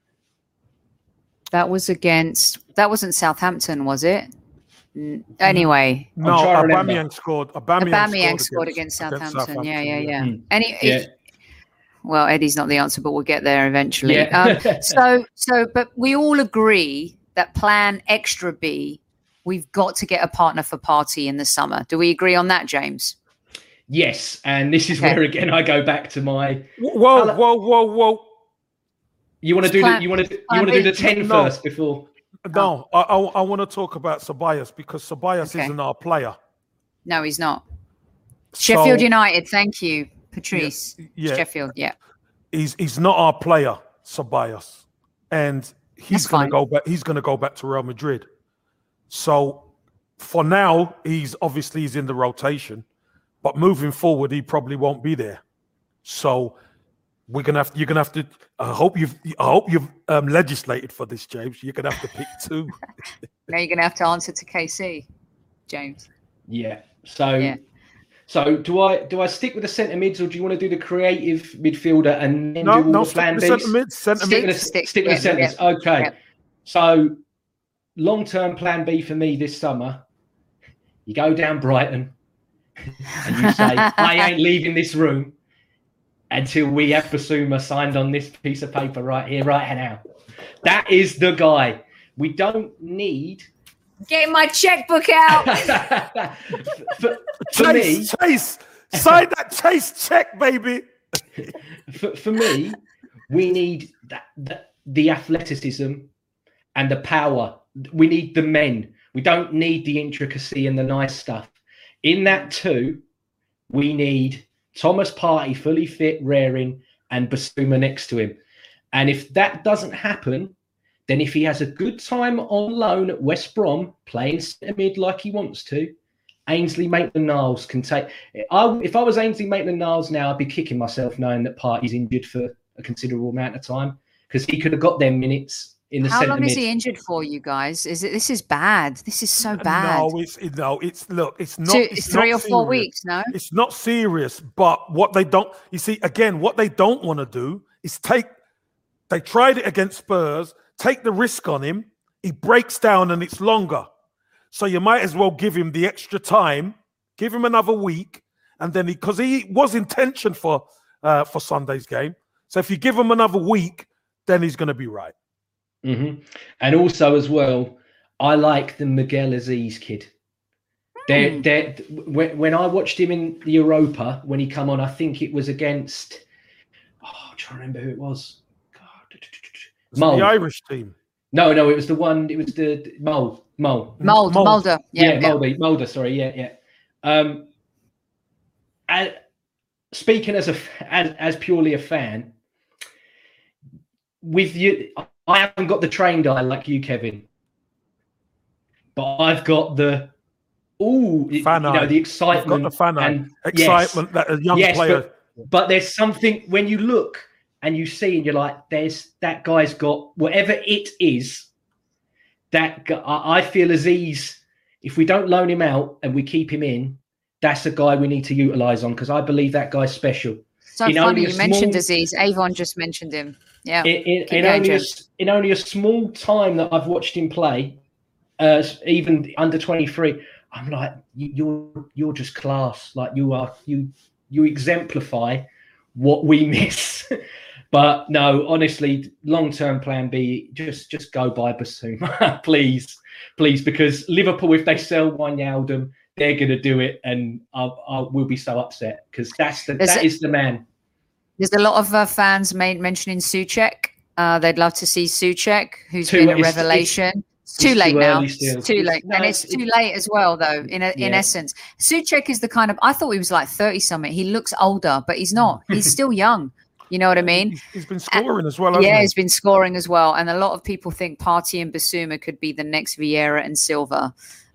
That wasn't Southampton, was it? Anyway, no, Aubameyang scored. Aubameyang scored against Southampton. Yeah. And well, Eddie's not the answer, but we'll get there eventually. Yeah. But we all agree that plan extra B, we've got to get a partner for Partey in the summer. Do we agree on that, James? Yes. And this is where, again, I go back to my... Whoa. You want to do the 10 first before... No, I want to talk about Ceballos because Ceballos isn't our player. No, he's not. Sheffield United, thank you. Patrice, yeah. Sheffield, yeah. He's not our player, Ceballos, and he's going to go back. He's going to go back to Real Madrid. So for now, he's in the rotation, but moving forward, he probably won't be there. So you're gonna have to. I hope you've legislated for this, James. You're gonna have to pick 2. Now you're gonna have to answer to KC, James. Yeah. So. Yeah. So do I stick with the centre mids, or do you want to do the creative midfielder and then do all the plan Bs? Centre mids. Stick with the centres. Yeah. Okay. Yeah. So long-term plan B for me this summer, you go down Brighton and you say, I ain't leaving this room until we have Basuma signed on this piece of paper right here, right now. That is the guy. We don't need... Get my checkbook out. for me, Chase. Sign that Chase check, baby. For me, we need the athleticism and the power. We need the men. We don't need the intricacy and the nice stuff. In that too, we need Thomas Partey fully fit, raring, and Basuma next to him. And if that doesn't happen, then if he has a good time on loan at West Brom, playing centre mid like he wants to, Ainsley Maitland-Niles can take... If I was Ainsley Maitland-Niles now, I'd be kicking myself knowing that Partey's injured for a considerable amount of time, because he could have got them minutes in the centre mid. How long is he injured for, you guys? This is bad. This is so bad. It's not. It's 3 or 4 weeks, no? It's not serious, but what they don't... You see, again, what they don't want to do is take... They tried it against Spurs... Take the risk on him. He breaks down and it's longer. So you might as well give him the extra time, give him another week, and then because he was intention for Sunday's game. So if you give him another week, then he's going to be right. Mm-hmm. And also as well, I like the Miguel Aziz kid. When I watched him in the Europa, when he come on, I think it was against... I'm trying to remember who it was. The Irish team. No, it was the one. It was the Mulder. Mulder. Sorry, yeah. Speaking as purely a fan, with you, I haven't got the trained eye like you, Kevin, but I've got the the excitement. You've got the fan eye. Excitement that a young player. But there's something when you look. And you see, and you're like, that guy's got whatever it is. That guy, I feel Aziz, if we don't loan him out and we keep him in, that's a guy we need to utilise on, because I believe that guy's special. So funny you mentioned Aziz. Avon just mentioned him. Yeah. In only a small time that I've watched him play, even under 23, I'm like, you're just class. Like you exemplify what we miss. But no, honestly, long-term plan B, just go buy Basuma, please, because Liverpool, if they sell Wijnaldum, they're going to do it, and we'll be so upset, because that is the man. There's a lot of fans mentioning Souček. They'd love to see Souček, who's been a revelation. It's too late now. It's too late. And it's too late as well, though, in essence. Souček is the kind of... I thought he was like 30-something. He looks older, but he's not. He's still young. You know what I mean? He's been scoring as well, hasn't he? Yeah, he's been scoring as well. And a lot of people think Partey and Basuma could be the next Vieira and Silva.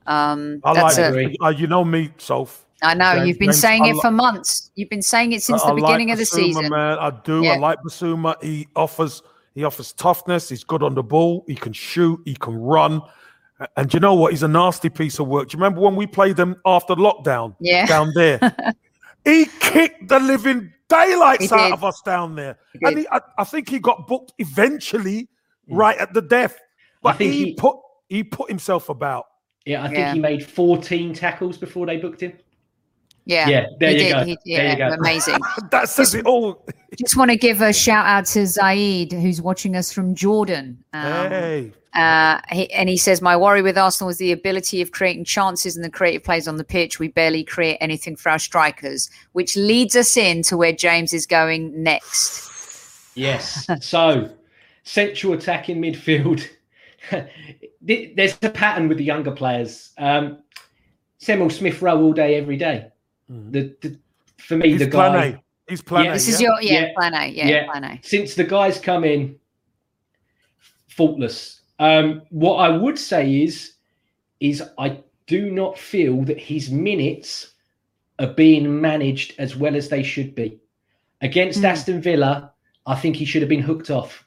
You know me, Soph. I know. You've been saying it for months. You've been saying it since the beginning of the season. Man, I do. Yeah. I like Basuma. He offers toughness. He's good on the ball. He can shoot. He can run. And you know what? He's a nasty piece of work. Do you remember when we played them after lockdown down there? He kicked the living daylights out of us down there. And I think he got booked eventually right at the death. But he put himself about. Yeah, I think he made 14 tackles before they booked him. Yeah, there you go. Amazing. That says it all. Just want to give a shout out to Zaid, who's watching us from Jordan. Hey. He says, my worry with Arsenal is the ability of creating chances and the creative plays on the pitch. We barely create anything for our strikers, which leads us into where James is going next. Yes. So, central attacking midfield. There's a pattern with the younger players. Semel Smith-Rowe all day, every day. For me, the guy. He's plan A. This is your plan A. Yeah, plan A. Since the guy's come in, faultless. What I would say is I do not feel that his minutes are being managed as well as they should be. Against Aston Villa, I think he should have been hooked off.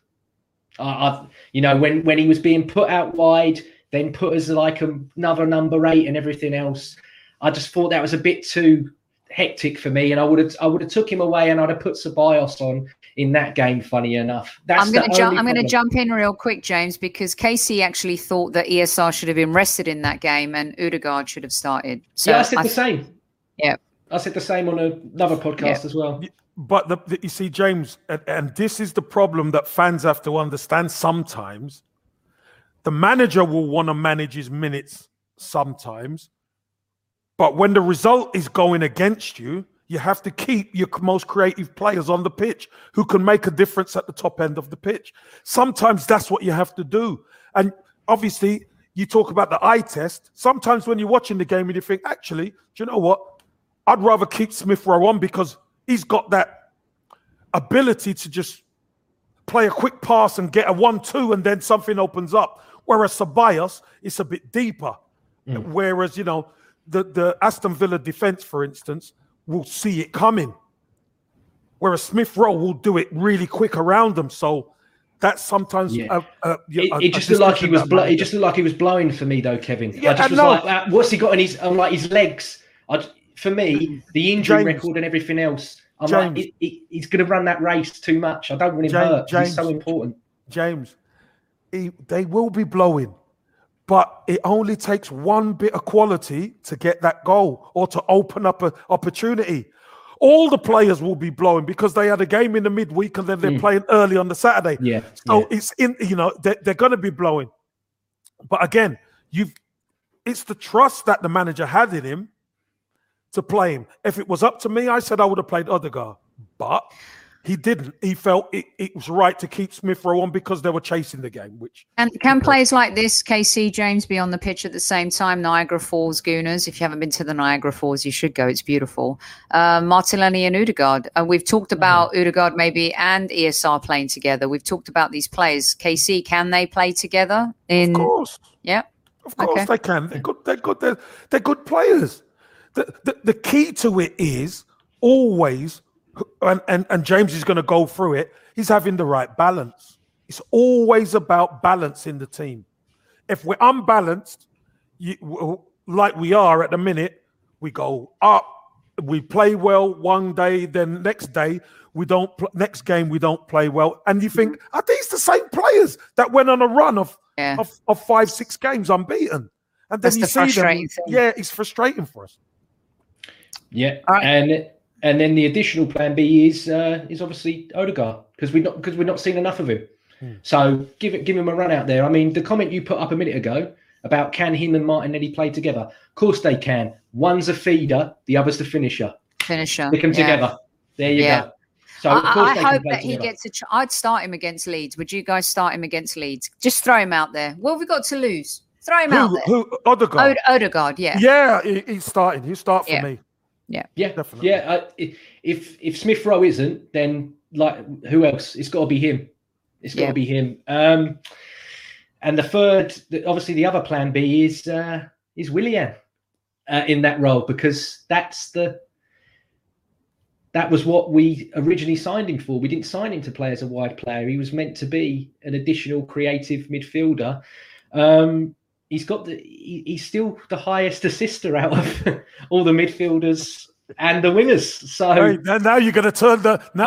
When he was being put out wide, then put as like another number 8 and everything else, I just thought that was a bit too hectic for me, and I would have took him away, and I'd have put Ceballos on in that game. Funny enough, I'm going to jump in real quick, James, because Casey actually thought that ESR should have been rested in that game, and Odegaard should have started. So yeah, I said the same. Yeah, I said the same on another podcast as well. But you see, James, and this is the problem that fans have to understand. Sometimes the manager will want to manage his minutes sometimes, but when the result is going against you, you have to keep your most creative players on the pitch who can make a difference at the top end of the pitch. Sometimes that's what you have to do. And obviously, you talk about the eye test. Sometimes when you're watching the game and you think, actually, do you know what? I'd rather keep Smith Rowe on because he's got that ability to just play a quick pass and get a 1-2 and then something opens up. Whereas Ceballos, it's a bit deeper. Whereas, you know, the Aston Villa defense, for instance, will see it coming. Whereas Smith Rowe will do it really quick around them. So that's sometimes it just looked like he was it just looked like he was blowing for me though, Kevin. Yeah, I just was like, what's he got in his his legs? For me, the injury record and everything else, I'm like, he's going to run that race too much. I don't want him hurt. He's so important. James, they will be blowing, but it only takes one bit of quality to get that goal or to open up an opportunity. All the players will be blowing because they had a game in the midweek and then they're playing early on the Saturday. Yeah. So it's they're going to be blowing. But again, it's the trust that the manager had in him to play him. If it was up to me, I said I would have played Odegaard, but he didn't. He felt it was right to keep Smith Rowe on because they were chasing the game. And can players like this, KC, James, be on the pitch at the same time? Niagara Falls Gooners. If you haven't been to the Niagara Falls, you should go. It's beautiful. Martinelli and Odegaard. We've talked about Odegaard maybe and ESR playing together. We've talked about these players. KC, can they play together? Of course. Yeah. Of course they can. They're good. They're good players. The key to it is always, and James is going to go through it, he's having the right balance. It's always about balance in the team. If we're unbalanced, like we are at the minute, we go up, we play well one day, then next day, next game we don't play well. And you think, are these the same players that went on a run of 5-6 games unbeaten? And then you see them. Yeah, it's frustrating for us. Yeah, right. And then the additional plan B is obviously Odegaard because we're not seeing enough of him. So give him a run out there. I mean, the comment you put up a minute ago about can him and Martinelli play together? Of course they can. One's a feeder, the other's the finisher. Stick them together. There you go. So I hope that he gets I'd start him against Leeds. Would you guys start him against Leeds? Just throw him out there. What have we got to lose? Throw him out there. Who? Odegaard. Odegaard. Yeah. Yeah, he's starting. He'll start for me. Yeah, definitely. Yeah, if Smith Rowe isn't, then like who else? It's got to be him. It's got to be him. And the third, obviously, the other plan B is Willian in that role because that was what we originally signed him for. We didn't sign him to play as a wide player. He was meant to be an additional creative midfielder. He's still the highest assister out of all the midfielders and the wingers. So now you're going to turn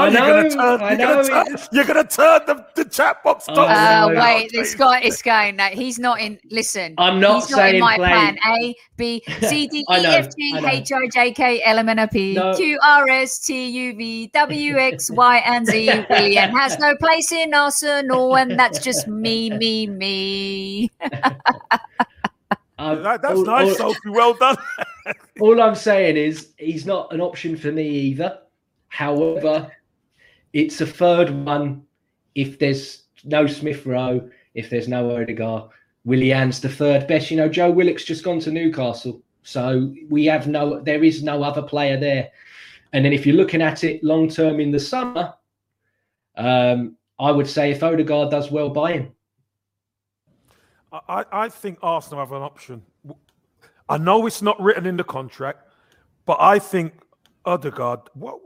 you're going to turn the chat box. Wait, this guy is going. No, he's not in. Listen, I'm not saying in my plan. A, B, C, D, E, F, G, H, I, J, K, L, M, N, O, P, Q, R, S, T, U, V, W, X, Y, and Z. Willian has no place in Arsenal, and that's just me. That's nice, Sophie. Well done. All I'm saying is he's not an option for me either. However, it's a third one if there's no Smith Rowe, if there's no Odegaard. Willian's the third best. You know, Joe Willock's just gone to Newcastle. So there is no other player there. And then if you're looking at it long term in the summer, I would say if Odegaard does well, buy him. I think Arsenal have an option. I know it's not written in the contract, but I think Odegaard,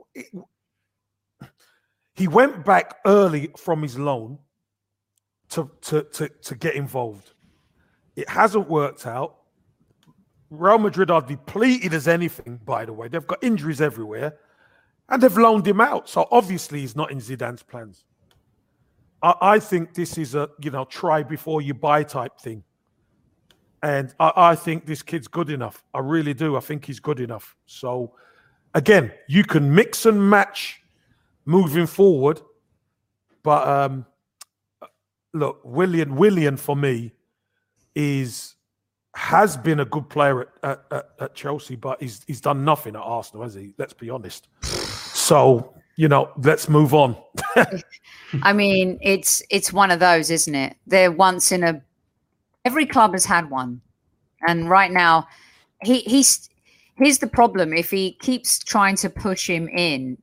he went back early from his loan to get involved. It hasn't worked out. Real Madrid are depleted as anything, by the way. They've got injuries everywhere, and they've loaned him out. So obviously he's not in Zidane's plans. I think this is a, try before you buy type thing. And I think this kid's good enough. I really do. I think he's good enough. So, again, you can mix and match moving forward. But, look, Willian for me has been a good player at Chelsea, but he's done nothing at Arsenal, has he? Let's be honest. So, let's move on. I mean, it's one of those, isn't it? They're once in a. Every club has had one, and right now, here's the problem. If he keeps trying to push him in,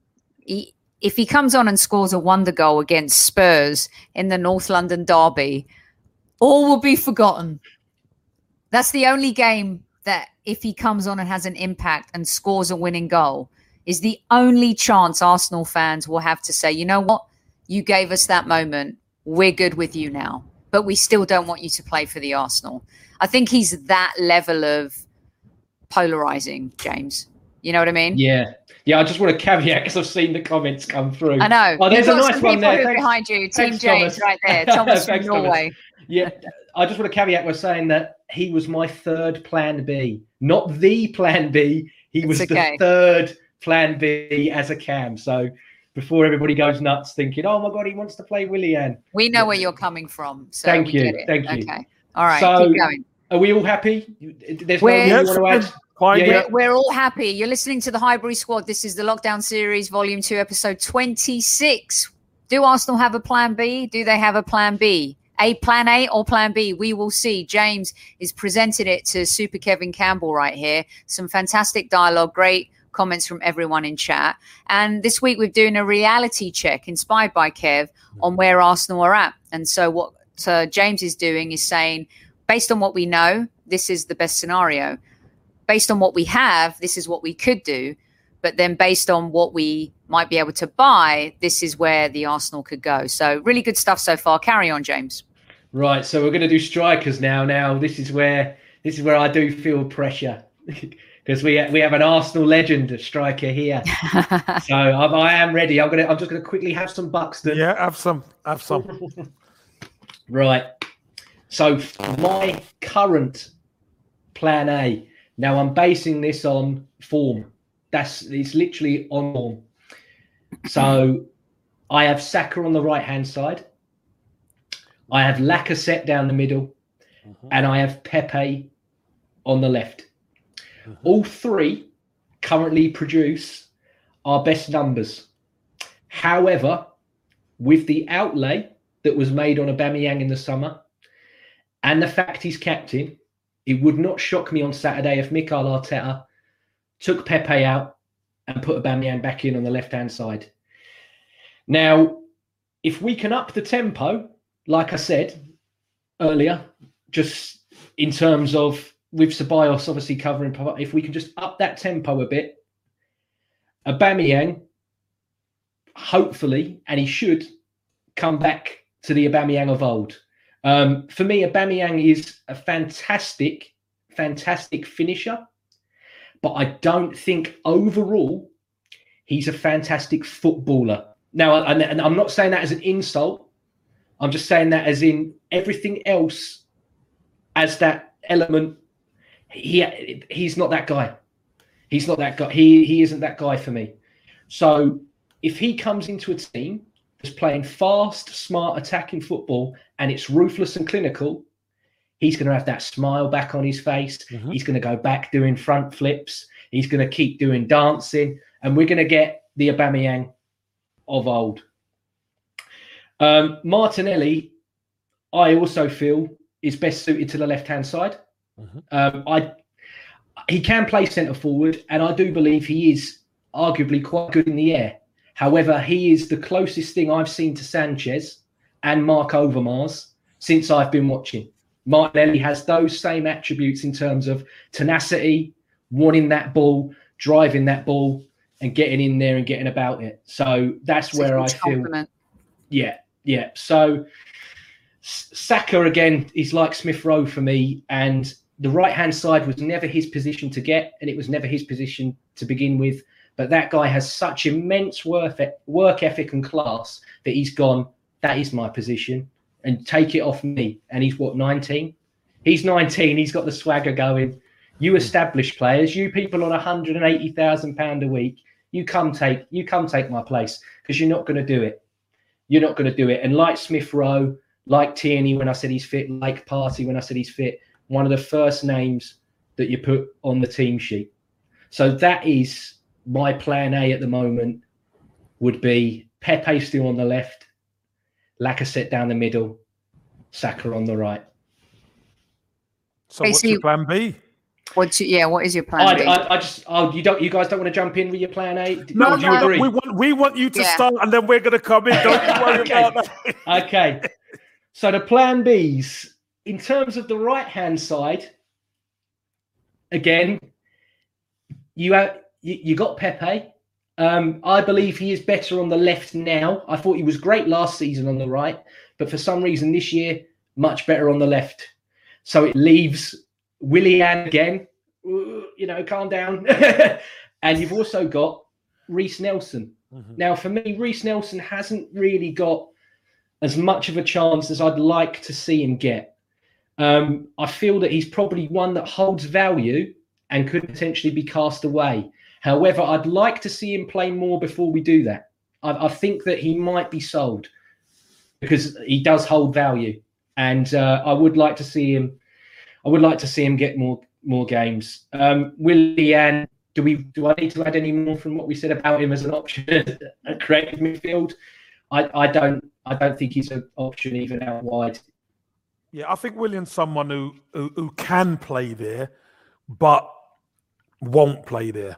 if he comes on and scores a wonder goal against Spurs in the North London derby, all will be forgotten. That's the only game that, if he comes on and has an impact and scores a winning goal, is the only chance Arsenal fans will have to say, you know what? You gave us that moment. We're good with you now. But we still don't want you to play for the Arsenal. I think he's that level of polarizing, James. You know what I mean? Yeah. I just want to caveat because I've seen the comments come through. I know. Oh, there's a nice one there. Thanks, behind you. Team James Thomas. right there. Thomas from Thanks, Norway. Thomas. Yeah. I just want to caveat by saying that he was my third plan B. Not the plan B. He was the third plan B as a cam. So before everybody goes nuts thinking, oh my God, he wants to play Willian. We know where you're coming from. So Thank you. Okay. All right. So, keep going. Are we all happy? There's no you want to add? We're all happy. You're listening to the Highbury Squad. This is the Lockdown Series, Volume 2, Episode 26. Do Arsenal have a plan B? Do they have a plan B? Plan A or plan B? We will see. James is presenting it to Super Kevin Campbell right here. Some fantastic dialogue, great comments from everyone in chat. And this week we're doing a reality check inspired by Kev on where Arsenal are at. And so what James is doing is saying, based on what we know, this is the best scenario. Based on what we have, this is what we could do. But then based on what we might be able to buy, this is where the Arsenal could go. So really good stuff so far. Carry on, James. Right. So we're going to do strikers now. Now, this is where I do feel pressure. Because we have an Arsenal legend striker here, so I am ready. I'm just gonna quickly have some Buxton. Yeah, have some. Right. So my current plan A. Now I'm basing this on form. It's literally on form. So I have Saka on the right hand side. I have Lacazette down the middle, and I have Pepe on the left. All three currently produce our best numbers. However, with the outlay that was made on Aubameyang in the summer and the fact he's captain, it would not shock me on Saturday if Mikel Arteta took Pepe out and put Aubameyang back in on the left-hand side. Now, if we can up the tempo, like I said earlier, just in terms of with Ceballos obviously covering, if we can just up that tempo a bit, Aubameyang, hopefully, and he should, come back to the Aubameyang of old. For me, Aubameyang is a fantastic finisher, but I don't think overall he's a fantastic footballer. Now, and I'm not saying that as an insult. I'm just saying that as in everything else as that element. He's not that guy. He's not that guy. He isn't that guy for me. So if he comes into a team that's playing fast, smart, attacking football, and it's ruthless and clinical, he's going to have that smile back on his face. Mm-hmm. He's going to go back doing front flips. He's going to keep doing dancing, and we're going to get the Aubameyang of old. Martinelli, I also feel, is best suited to the left-hand side. Mm-hmm. He can play centre forward, and I do believe he is arguably quite good in the air. However, he is the closest thing I've seen to Sanchez and Mark Overmars since I've been watching. Martinelli has those same attributes in terms of tenacity, wanting that ball, driving that ball, and getting in there and getting about it. So that's where I feel. Yeah. So Saka, again, is like Smith Rowe for me. And the right-hand side was never his position to get, and it was never his position to begin with. But that guy has such immense work ethic and class that he's gone, that is my position, and take it off me. And he's, what, 19? He's 19. He's got the swagger going. You established players, you people on £180,000 a week, you come take my place, because you're not going to do it. You're not going to do it. And like Smith Rowe, like Tierney when I said he's fit, like Partey when I said he's fit, one of the first names that you put on the team sheet. So that is my plan A at the moment, would be Pepe still on the left, Lacazette down the middle, Saka on the right. So what's your plan B? What is your plan B? You guys don't want to jump in with your plan A? No, do you agree? We want you to start, and then we're going to come in. Don't you worry about that. Okay. So the plan Bs, in terms of the right-hand side, again, you got Pepe. I believe he is better on the left now. I thought he was great last season on the right, but for some reason this year, much better on the left. So it leaves Willian again. Calm down. And you've also got Reiss Nelson. Mm-hmm. Now, for me, Reiss Nelson hasn't really got as much of a chance as I'd like to see him get. I feel that he's probably one that holds value and could potentially be cast away. However, I'd like to see him play more before we do that. I think that he might be sold because he does hold value, and I would like to see him. I would like to see him get more games. Willian, do I need to add any more from what we said about him as an option at creative midfield? I don't think he's an option even out wide. Yeah, I think Willian's someone who can play there, but won't play there.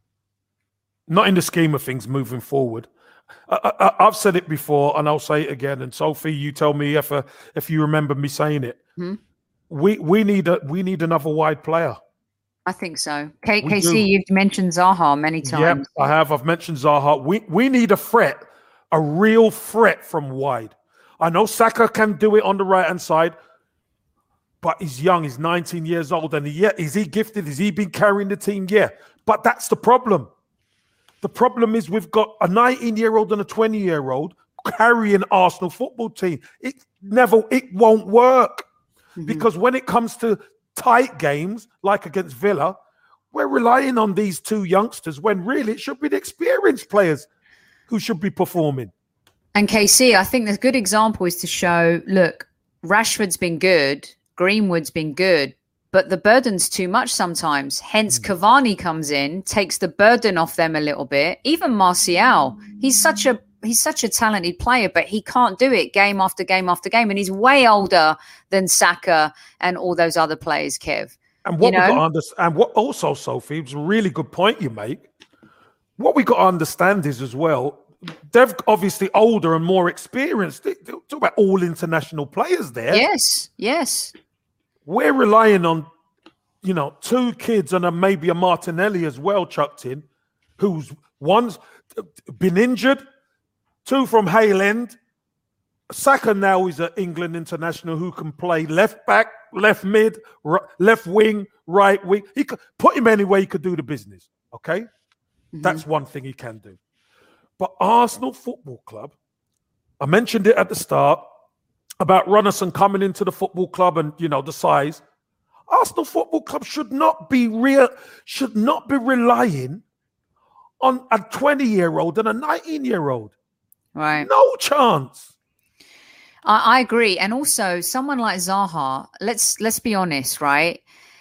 Not in the scheme of things moving forward. I've said it before, and I'll say it again. And Sophie, you tell me if you remember me saying it. Mm-hmm. We need another wide player. I think so. KC, you've mentioned Zaha many times. Yep, I have. I've mentioned Zaha. We need a threat, a real threat from wide. I know Saka can do it on the right-hand side, but he's young. He's 19 years old. And is he gifted? Has he been carrying the team? Yeah. But that's the problem. The problem is we've got a 19-year-old and a 20-year-old carrying Arsenal football team. It won't work. Mm-hmm. Because when it comes to tight games, like against Villa, we're relying on these two youngsters when really it should be the experienced players who should be performing. And KC, I think the good example is to show, look, Rashford's been good, Greenwood's been good, but the burden's too much sometimes. Hence, Cavani comes in, takes the burden off them a little bit. Even Martial, he's such a talented player, but he can't do it game after game after game. And he's way older than Saka and all those other players, Kev. And what we got to understand, and what also, Sophie, it was a really good point you make. What we got to understand is as well, they're obviously older and more experienced. They talk about all international players there. Yes. We're relying on, two kids and maybe a Martinelli as well chucked in, who's one's been injured, two from Hale End. Saka now is an England international who can play left back, left mid, left wing, right wing. He could put him anywhere he could do the business. Okay, That's one thing he can do. But Arsenal Football Club, I mentioned it at the start about Runnison coming into the football club and the size. Arsenal Football Club should not be relying on a 20-year-old and a 19-year-old. Right. No chance. I agree. And also someone like Zaha, let's be honest, right?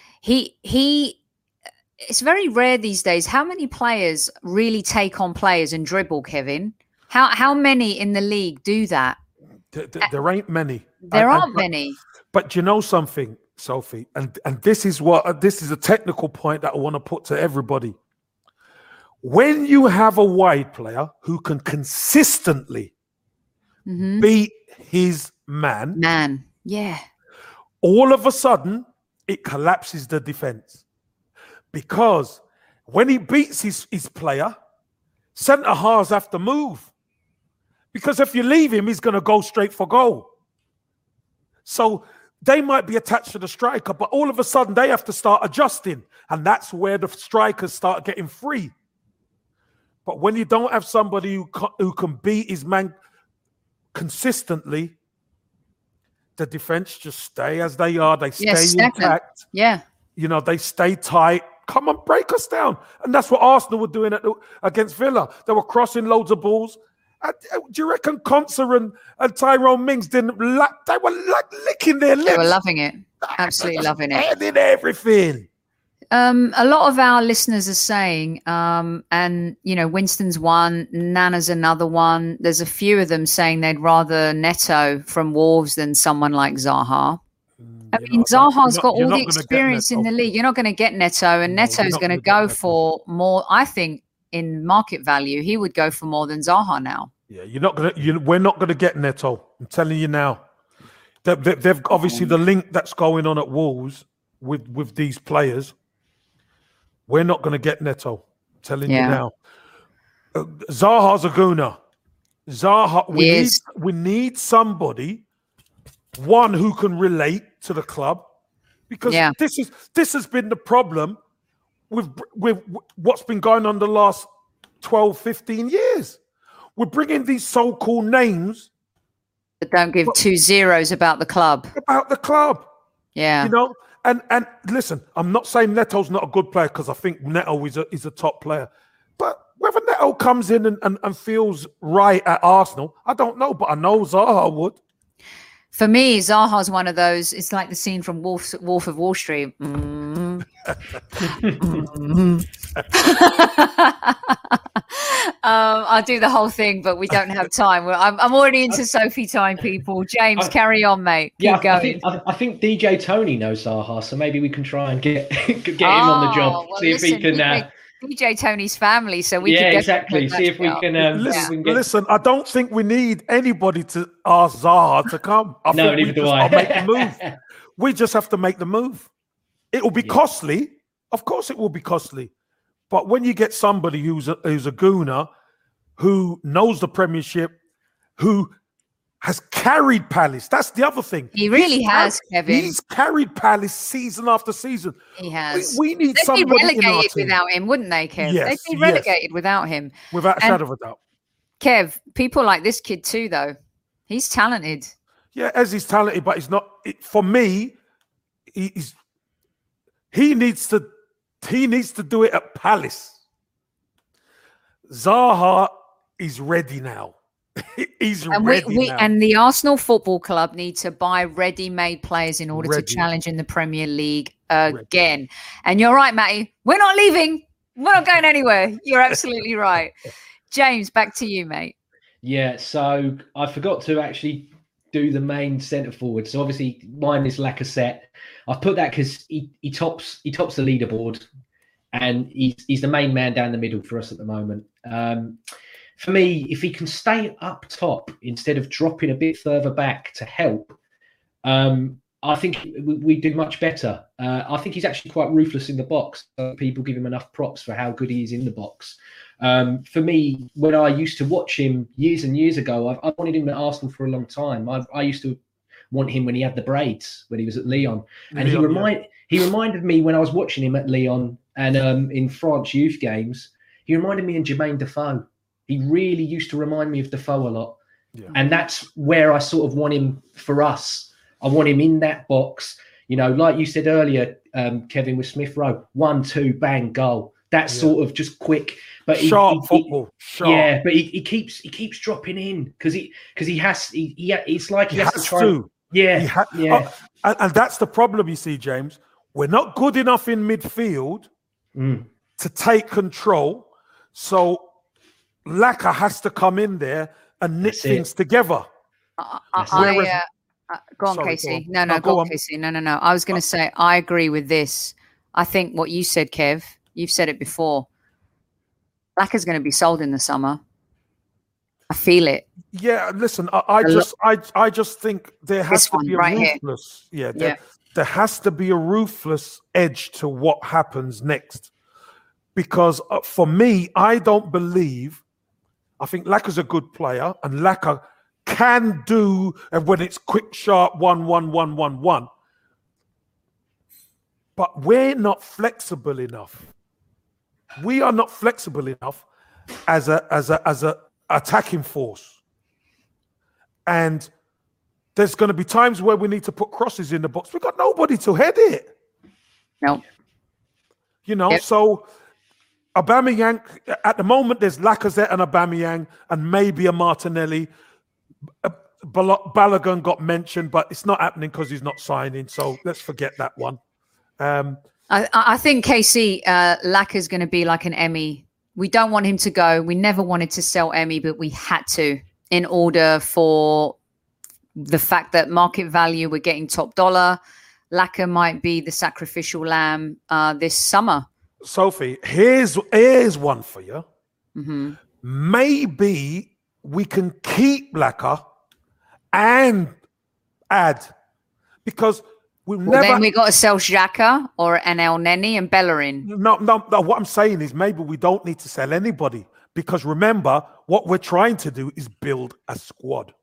It's very rare these days. How many players really take on players and dribble, Kevin? How many in the league do that? There ain't many. There aren't many. But you know something, Sophie, and this is a technical point that I want to put to everybody. When you have a wide player who can consistently beat his man, yeah, all of a sudden it collapses the defense. Because when he beats his player, centre halves have to move. Because if you leave him, he's going to go straight for goal. So they might be attached to the striker, but all of a sudden they have to start adjusting. And that's where the strikers start getting free. But when you don't have somebody who can beat his man consistently, the defense just stay as they are. They stay intact. Yeah. You know, they stay tight. Come on, break us down. And that's what Arsenal were doing against Villa. They were crossing loads of balls. Do you reckon Konsa and Tyrone Mings didn't they were like licking their lips? They were loving it. Absolutely loving it. They did everything. A lot of our listeners are saying, and you know, Winston's one, Nana's another one. There's a few of them saying they'd rather Neto from Wolves than someone like Zaha. I mean, Zaha's got all the experience in the league. You're not going to get Neto, and Neto's going to go for more. I think in market value, he would go for more than Zaha now. Yeah, we're not going to get Neto. I'm telling you now. They've obviously the link that's going on at Wolves with these players. We're not going to get Neto. I'm telling you now. Zaha's a gooner. Zaha, we need somebody, one who can relate to the club, because this has been the problem with what's been going on the last 12, 15 years. We're bringing these so-called names that don't give 2 zeros about the club. Yeah. You know, and listen, I'm not saying Neto's not a good player, because I think Neto is a top player. But whether Neto comes in and feels right at Arsenal, I don't know, but I know Zaha would. For me, Zaha's one of those. It's like the scene from Wolf of Wall Street. I'll do the whole thing, but we don't have time. I'm already into Sophie time, people. James, carry on, mate. Keep going. I think DJ Tony knows Zaha, so maybe we can try and get him on the job. Well, see if he can. DJ Tony's family, so we can exactly. See if we can. Listen, I don't think we need anybody to ask Zaha to come. Neither do I. Make the move. We just have to make the move. It will be costly. Of course, it will be costly. But when you get somebody who's a gooner, who knows the Premiership, who has carried Palace. That's the other thing. He really has, Kevin. He's carried Palace season after season. He has. We need They'd somebody be relegated without him, wouldn't they, Kev? Yes, They'd be relegated without him. Without a shadow of a doubt. Kev, people like this kid too, though. He's talented. Yeah, as he's talented, but he's not. For me, he needs to do it at Palace. Zaha is ready now. He's ready now. And the Arsenal Football Club need to buy ready-made players in order to challenge in the Premier League again. And you're right, Matty. We're not leaving. We're not going anywhere. You're absolutely right. James, back to you, mate. Yeah, so I forgot to actually do the main centre forward. So obviously mine is Lacazette. I've put that because he tops the leaderboard, and he's the main man down the middle for us at the moment. For me, if he can stay up top instead of dropping a bit further back to help, I think we do much better. I think he's actually quite ruthless in the box. People give him enough props for how good he is in the box. For me, when I used to watch him years and years ago, I wanted him at Arsenal for a long time. I used to want him when he had the braids, when he was at Lyon. And he reminded me when I was watching him at Lyon and in France youth games, he reminded me of Jermaine Defoe. He really used to remind me of Defoe a lot. Yeah. And that's where I sort of want him for us. I want him in that box. You know, like you said earlier, Kevin, with Smith Rowe, 1-2, bang, goal. That's sort of just quick. But sharp football. Sharp. Yeah, but he keeps dropping in because it's like he has to try. And that's the problem, you see, James. We're not good enough in midfield to take control. So Laka has to come in there and knit things together. Go on, Casey. Go on, Casey. No. I was going to say, I agree with this. I think what you said, Kev, you've said it before. Laka's going to be sold in the summer. I feel it. Yeah, listen, I just think there has to be a ruthless. There has to be a ruthless edge to what happens next. Because for me, I don't believe. I think Laka's a good player, and Laka can do, and when it's quick, sharp, 1-1-1-1-1, but we're not flexible enough. We are not flexible enough as a attacking force. And there's going to be times where we need to put crosses in the box. We've got nobody to head it. No. You know, so Aubameyang, at the moment, there's Lacazette and Aubameyang and maybe a Martinelli. Balogun got mentioned, but it's not happening because he's not signing. So let's forget that one. I think KC, Lacaz's going to be like an Emmy. We don't want him to go. We never wanted to sell Emmy, but we had to in order for the fact that market value, we're getting top dollar. Lacazette might be the sacrificial lamb this summer. Sophie, here's one for you. Mm-hmm. Maybe we can keep Lacazette and add, because then we got to sell Xhaka or El Neni and Bellerin. No. What I'm saying is maybe we don't need to sell anybody, because remember, what we're trying to do is build a squad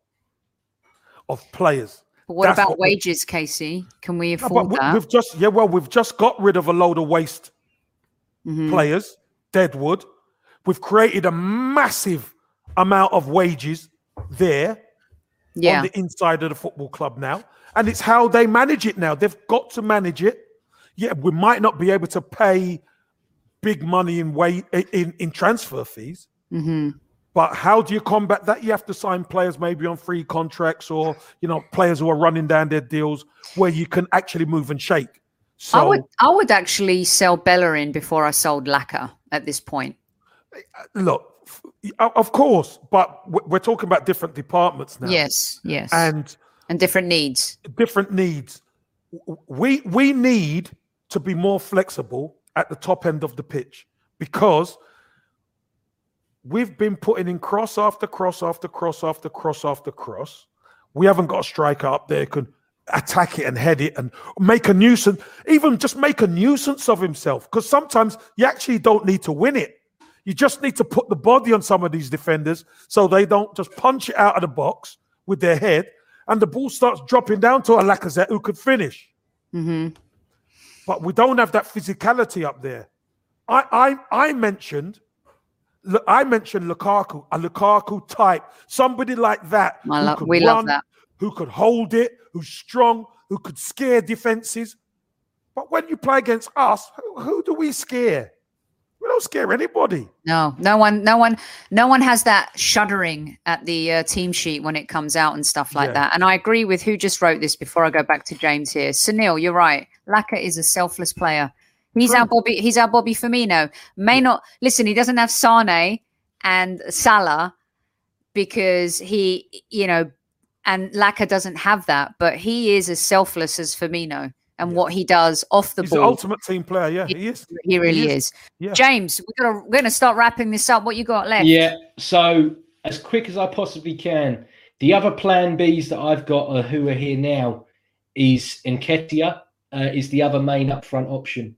of players. But what about wages, Casey? Can we afford that? We've just got rid of a load of waste players, Deadwood. We've created a massive amount of wages there on the inside of the football club now. And it's how they manage it now. They've got to manage it. Yeah, we might not be able to pay big money in transfer fees. Mm-hmm. But how do you combat that? You have to sign players maybe on free contracts, or players who are running down their deals where you can actually move and shake. So I would actually sell Bellerin before I sold Lacazette at this point. Look, of course, but we're talking about different departments now. Yes, and different needs. Different needs. We need to be more flexible at the top end of the pitch, because we've been putting in cross after cross after cross after cross after cross. We haven't got a striker up there who can attack it and head it and make a nuisance, even just make a nuisance of himself. Because sometimes you actually don't need to win it. You just need to put the body on some of these defenders so they don't just punch it out of the box with their head and the ball starts dropping down to a Lacazette who could finish. Mm-hmm. But we don't have that physicality up there. I mentioned Lukaku, a Lukaku type, somebody like that. We love that. Who could hold it, who's strong, who could scare defenses. But when you play against us, who do we scare? We don't scare anybody. No one has that shuddering at the team sheet when it comes out and stuff like that. And I agree with who just wrote this before I go back to James here. Sunil, you're right. Lacazette is a selfless player. He's our Bobby Firmino. Listen, he doesn't have Sane and Salah because and Lacazette doesn't have that, but he is as selfless as Firmino and what he does off the ball. He's the ultimate team player, he is. He really is. Yeah. James, we're gonna start wrapping this up. What you got left? Yeah, so as quick as I possibly can. The other plan Bs that I've got who are here now is Nketiah is the other main upfront option.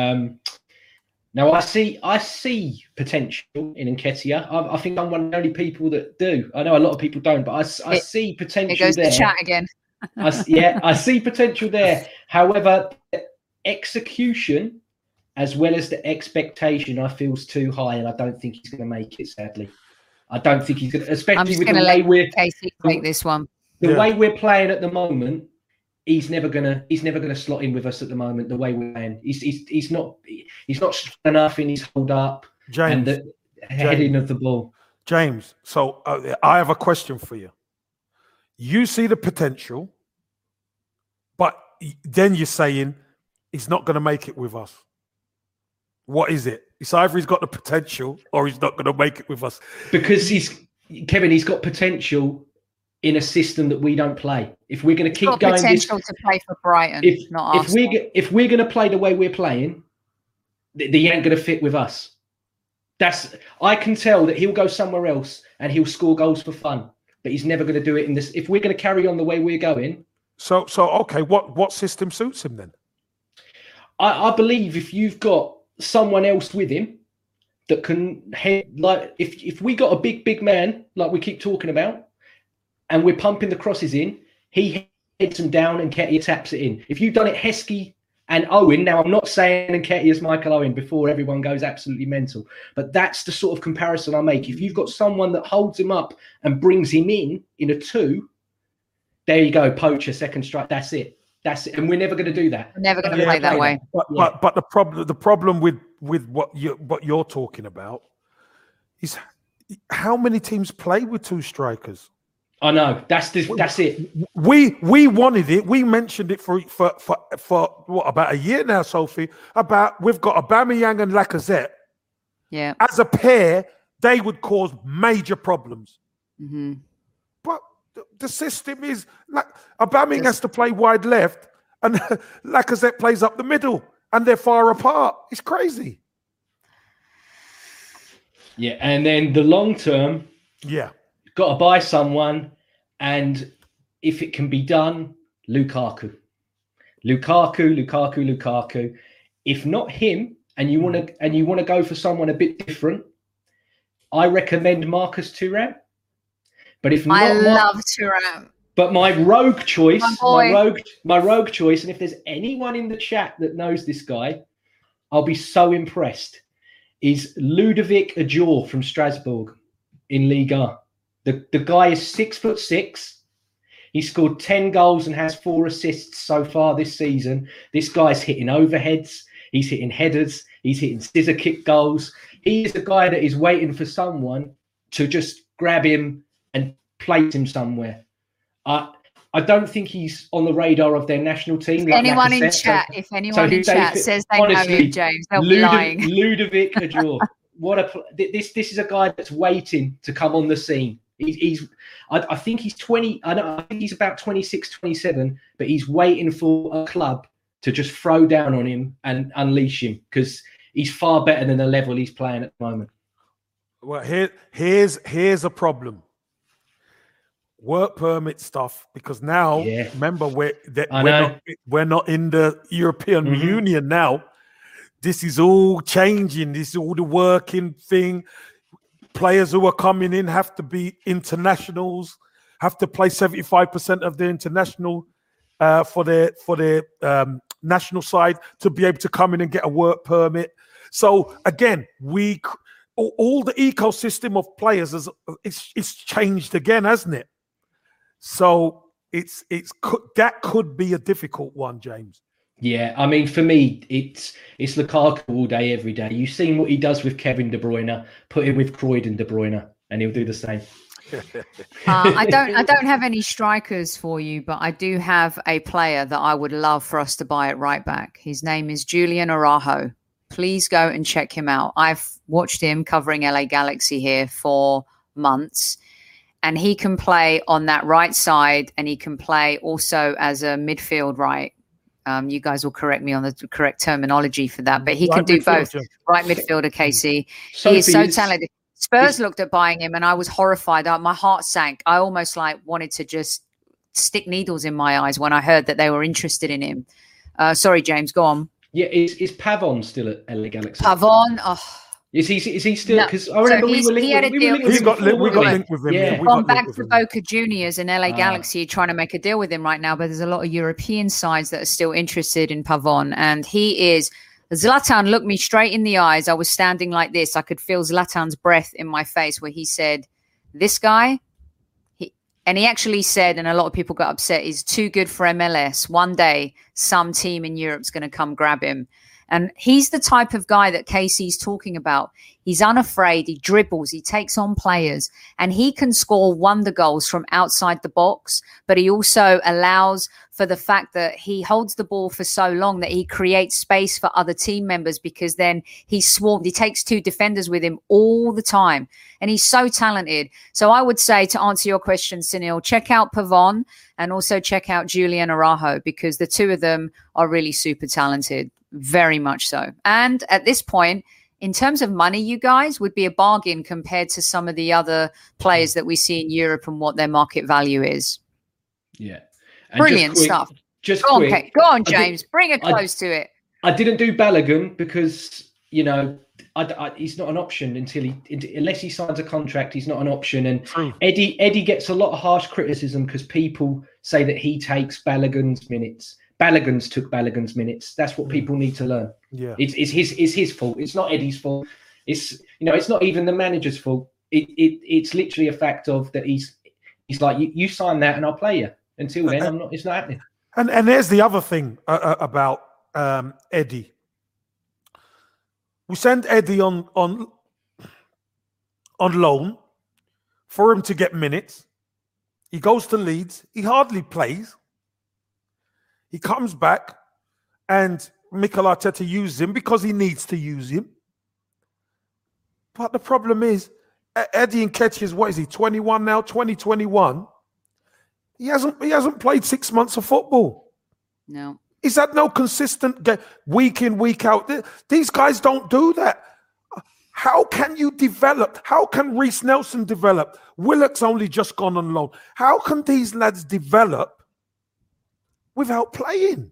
Now I see potential in Nketiah. I think I'm one of the only people that do. I know a lot of people don't, but I see potential there. It goes to chat again. I see potential there. However, execution as well as the expectation I feel is too high, and I don't think he's going to make it. Sadly, I don't think he's going to. Especially with the way we're Casey take this one. The way we're playing at the moment. He's never gonna slot in with us at the moment. The way we're playing, he's not strong enough in his hold up and the heading of the ball. James, so I have a question for you. You see the potential, but then you're saying he's not going to make it with us. What is it? It's either he's got the potential or he's not going to make it with us. Because he's got potential in a system that we don't play. If we're going to keep going, potential to play for Brighton, not Arsenal. If we're going to play the way we're playing, he ain't going to fit with us. I can tell that he'll go somewhere else and he'll score goals for fun, but he's never going to do it in this. If we're going to carry on the way we're going, so okay, what system suits him then? I believe if you've got someone else with him that can head, like if we got a big man like we keep talking about. And we're pumping the crosses in, he heads them down and Nketiah taps it in. If you've done it Heskey and Owen. Now, I'm not saying Nketiah is Michael Owen before everyone goes absolutely mental, but that's the sort of comparison I make. If you've got someone that holds him up and brings him in a 2, there you go, poacher, second strike. That's it. And we're never going to do that. We're never going to play that way. But the problem with what you're talking about is how many teams play with 2 strikers. I know that's it. We wanted it. We mentioned it for what, about a year now, Sophie. About we've got Aubameyang and Lacazette. Yeah, as a pair, they would cause major problems. Mm-hmm. But the system is like Aubameyang has to play wide left, and Lacazette plays up the middle, and they're far apart. It's crazy. Yeah, and then the long term. Yeah. Got to buy someone, and if it can be done, Lukaku. If not him, and you want to go for someone a bit different, I recommend Marcus Thuram. But if not, I love Thuram. But my rogue choice, my rogue choice, and if there's anyone in the chat that knows this guy, I'll be so impressed. Is Ludovic Ajor from Strasbourg in Liga. The guy is 6'6". He scored 10 goals and has 4 assists so far this season. This guy's hitting overheads. He's hitting headers. He's hitting scissor kick goals. He is the guy that is waiting for someone to just grab him and place him somewhere. I don't think he's on the radar of their national team. If anyone in chat says they know him, James, they'll be lying. Ludovic Ajor. This is a guy that's waiting to come on the scene. I think he's 20. I think he's about 26, 27, but he's waiting for a club to just throw down on him and unleash him because he's far better than the level he's playing at the moment. Well, here's a problem. Work permit stuff, because now remember we're not in the European Union now. This is all changing. This is all the working thing. Players who are coming in have to be internationals, have to play 75% of their international for their national side to be able to come in and get a work permit. So again, all the ecosystem of players it's changed again, hasn't it? So that could be a difficult one, James. Yeah, I mean, for me, it's Lukaku all day, every day. You've seen what he does with Kevin De Bruyne. Put him with Croydon De Bruyne, and he'll do the same. I don't have any strikers for you, but I do have a player that I would love for us to buy at right back. His name is Julian Araujo. Please go and check him out. I've watched him covering LA Galaxy here for months, and he can play on that right side, and he can play also as a midfield right. You guys will correct me on the correct terminology for that, but he can do both. Right midfielder, Casey. He is so talented. Spurs looked at buying him, and I was horrified. My heart sank. I almost wanted to just stick needles in my eyes when I heard that they were interested in him. Sorry, James, go on. Yeah, is Pavon still at LA Galaxy? Pavon, Is he still? Because I remember we were linked with him. Yeah. Gone back to Boca Juniors and LA Galaxy trying to make a deal with him right now, but there's a lot of European sides that are still interested in Pavon, and he is. Zlatan looked me straight in the eyes. I was standing like this. I could feel Zlatan's breath in my face where he said, "This guy," and he actually said, and a lot of people got upset, "He's too good for MLS. One day, some team in Europe's going to come grab him." And he's the type of guy that Casey's talking about. He's unafraid. He dribbles. He takes on players. And he can score wonder goals from outside the box. But he also allows for the fact that he holds the ball for so long that he creates space for other team members, because then he's swarmed. He takes 2 defenders with him all the time. And he's so talented. So I would say, to answer your question, Sunil, check out Pavon and also check out Julian Araujo, because the 2 of them are really super talented. Very much so. And at this point, in terms of money, you guys would be a bargain compared to some of the other players that we see in Europe and what their market value is. Yeah. And brilliant stuff. Go on, James. Bring it close to it. I didn't do Balogun because, he's not an option unless he signs a contract. He's not an option. And Eddie gets a lot of harsh criticism because people say that he takes Balogun's minutes. Balogun's took Balogun's minutes. That's what people need to learn. Yeah, it's his fault. It's not Eddie's fault. It's it's not even the manager's fault. It's literally a fact of that he's like, you sign that and I'll play you. Until then, it's not happening. And there's the other thing about Eddie. We send Eddie on loan for him to get minutes. He goes to Leeds. He hardly plays. He comes back, and Mikel Arteta uses him because he needs to use him. But the problem is, Eddie Nketiah, what is he, 21 now, 2021? He hasn't played 6 months of football. No. He's had no consistent game, week in, week out. These guys don't do that. How can you develop? How can Reece Nelson develop? Willock's only just gone on loan. How can these lads develop without playing?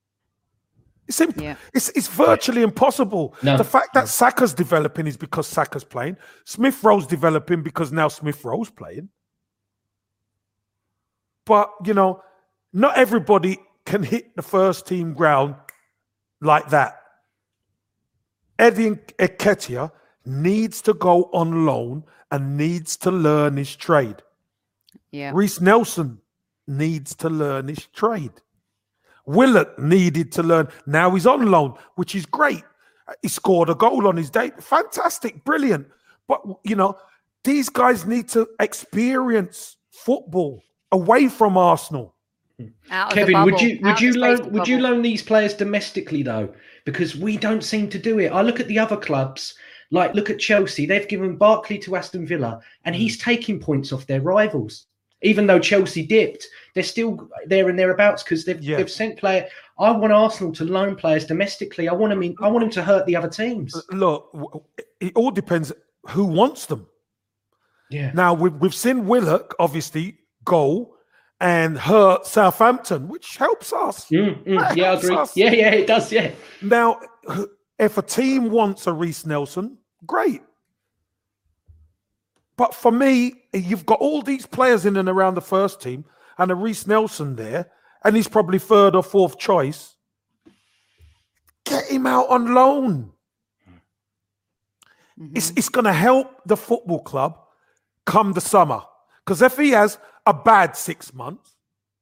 It's virtually impossible. No. The fact that Saka's developing is because Saka's playing. Smith Rowe's developing because now Smith Rowe's playing. But, not everybody can hit the first team ground like that. Eddie Nketiah needs to go on loan and needs to learn his trade. Yeah. Reece Nelson needs to learn his trade. Willock needed to learn. Now he's on loan, which is great. He scored a goal on his day. Fantastic, brilliant. But, these guys need to experience football away from Arsenal. Kevin, would you loan these players domestically though? Because we don't seem to do it. I look at the other clubs, like look at Chelsea. They've given Barkley to Aston Villa, and he's taking points off their rivals. Even though Chelsea dipped, they're still there and thereabouts because they've sent players. I want Arsenal to loan players domestically. I want them to hurt the other teams. Look, it all depends who wants them. Yeah. Now we've seen Willock obviously go and hurt Southampton, which helps us. Yeah, I agree. Us. Yeah, it does. Yeah. Now, if a team wants a Reece Nelson, great. But for me, you've got all these players in and around the first team and a Reece Nelson there, and he's probably third or fourth choice. Get him out on loan. Mm-hmm. It's going to help the football club come the summer. Because if he has a bad 6 months,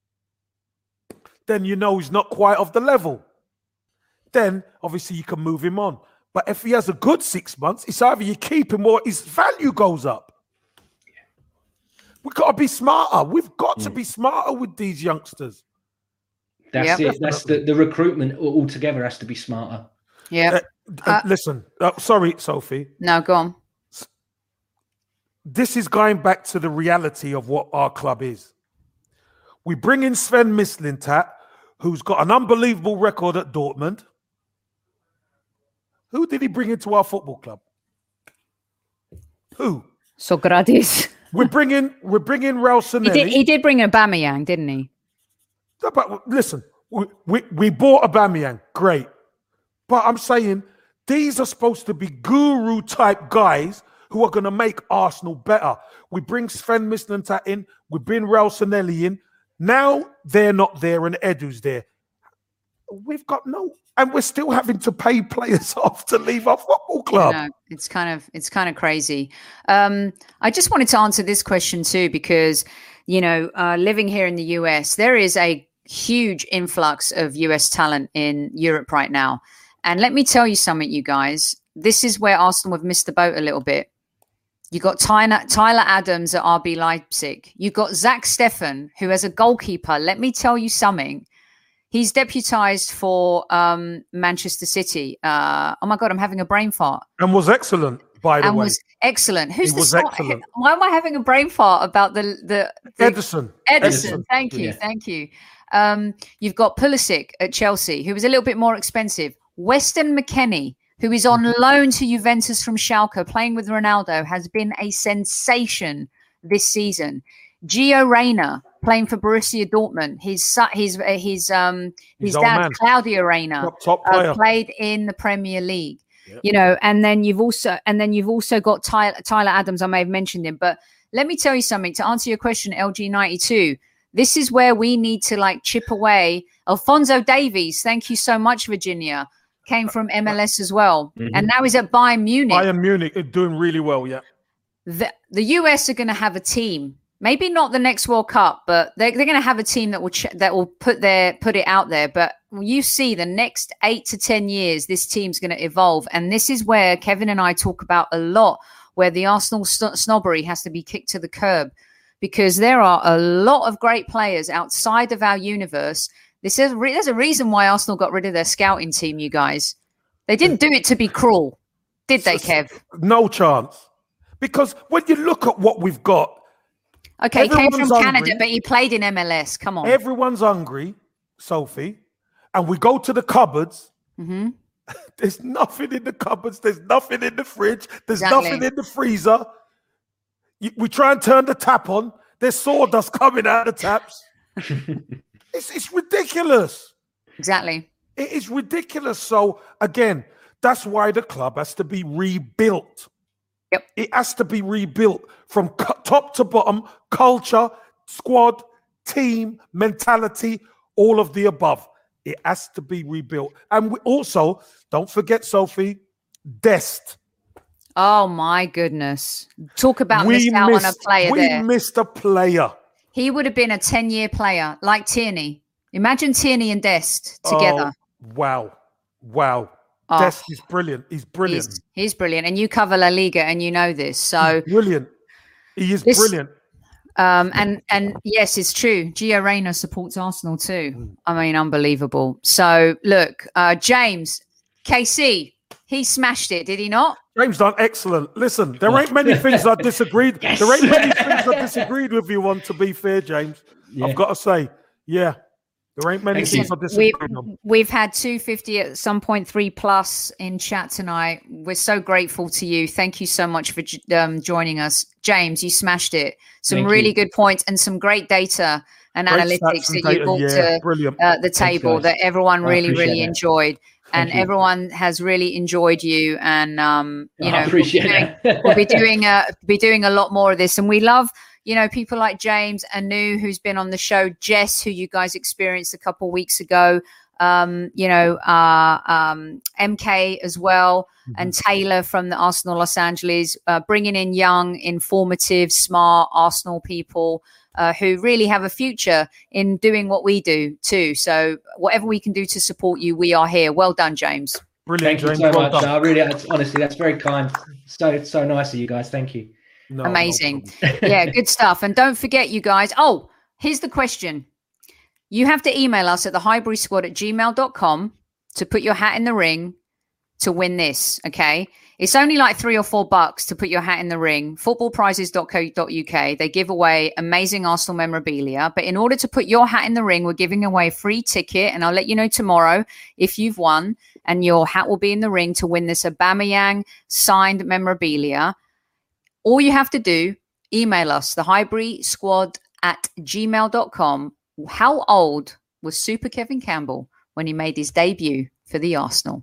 then he's not quite of the level. Then, obviously, you can move him on. But if he has a good 6 months, it's either you keep him or his value goes up. We've got to be smarter. We've got to be smarter with these youngsters. That's it. That's the recruitment altogether has to be smarter. Yeah. Listen, sorry, Sophie. No, go on. This is going back to the reality of what our club is. We bring in Sven Mislintat, who's got an unbelievable record at Dortmund. Who did he bring into our football club? Who? Socrates. We're bringing Raul Sanelli. He did bring Aubameyang, didn't he? But listen, we bought Aubameyang, great. But I'm saying these are supposed to be guru type guys who are going to make Arsenal better. We bring Sven Mislintat in, we bring Raul Sanelli in. Now they're not there and Edu's there. We've got and we're still having to pay players off to leave our football club. No, it's kind of crazy. I just wanted to answer this question too, because living here in the US, there is a huge influx of US talent in Europe right now. And let me tell you something, you guys. This is where Arsenal have missed the boat a little bit. You got Tyler Adams at RB Leipzig. You got Zach Steffen, who as a goalkeeper, let me tell you something. He's deputized for Manchester City. Oh my God, I'm having a brain fart. And was excellent, by the way. Was excellent. Excellent. Why am I having a brain fart about the Ederson? Ederson. Thank you. You've got Pulisic at Chelsea, who was a little bit more expensive. Weston McKennie, who is on loan to Juventus from Schalke, playing with Ronaldo, has been a sensation this season. Gio Reyna, playing for Borussia Dortmund. His dad, Claudio Reyna, top player. Played in the Premier League. Yep. And then you've also got Tyler Adams. I may have mentioned him, but let me tell you something to answer your question, LG92. This is where we need to like chip away. Alphonso Davies, thank you so much, Virginia. Came from MLS as well. And now he's at Bayern Munich. Bayern Munich is doing really well, yeah. The US are going to have a team. Maybe not the next World Cup, but they're going to have a team that will put it out there. But you see, the next 8 to 10 years, this team's going to evolve, and this is where Kevin and I talk about a lot, where the Arsenal snobbery has to be kicked to the curb, because there are a lot of great players outside of our universe. There's a reason why Arsenal got rid of their scouting team. You guys, they didn't do it to be cruel, did they, Kev? No chance, because when you look at what we've got. Okay, he came from Canada, but he played in MLS. Come on. Everyone's hungry, Sophie. And we go to the cupboards. Mm-hmm. There's nothing in the cupboards. There's nothing in the fridge. There's nothing in the freezer. We try and turn the tap on. There's sawdust coming out of the taps. It's ridiculous. Exactly. It is ridiculous. So, again, that's why the club has to be rebuilt. Yep. It has to be rebuilt from top to bottom, culture, squad, team, mentality, all of the above. It has to be rebuilt. And we also, don't forget, Sophie, Dest. Oh, my goodness. Talk about missed out on a player there. We missed a player. He would have been a 10-year player, like Tierney. Imagine Tierney and Dest together. Oh, wow. Dest is brilliant. He's brilliant. He's brilliant. And you cover La Liga and you know this. So he's brilliant. He is brilliant. And yes, it's true. Gio Reyna supports Arsenal too. I mean, unbelievable. So look, James, KC, he smashed it, did he not? James done excellent. Listen, there ain't many things I disagreed. Yes. There ain't many things I disagreed with you on, to be fair, James. Yeah. I've got to say, yeah. There ain't many things I disagree on. We've had 250 at some point, 3+ in chat tonight. We're so grateful to you. Thank you so much for joining us. James, you smashed it. Some really good points and some great data and analytics that you brought to the table that everyone really enjoyed. And everyone has really enjoyed you. And, we'll be doing a lot more of this. And we love, people like James, Anu, who's been on the show, Jess, who you guys experienced a couple of weeks ago, MK as well, and Taylor from the Arsenal Los Angeles, bringing in young, informative, smart Arsenal people who really have a future in doing what we do too. So whatever we can do to support you, we are here. Well done, James. Brilliant. Thank you so much. I really, honestly, that's very kind. So nice of you guys. Thank you. No, amazing. Yeah, good stuff. And don't forget, you guys. Oh, here's the question. You have to email us at thehighbury@gmail.com to put your hat in the ring to win this. Okay. It's only like $3 or $4 to put your hat in the ring. Footballprizes.co.uk. They give away amazing Arsenal memorabilia. But in order to put your hat in the ring, we're giving away a free ticket. And I'll let you know tomorrow if you've won. And your hat will be in the ring to win this Aubameyang signed memorabilia. All you have to do, email us, thehighburysquad@gmail.com. How old was Super Kevin Campbell when he made his debut for the Arsenal?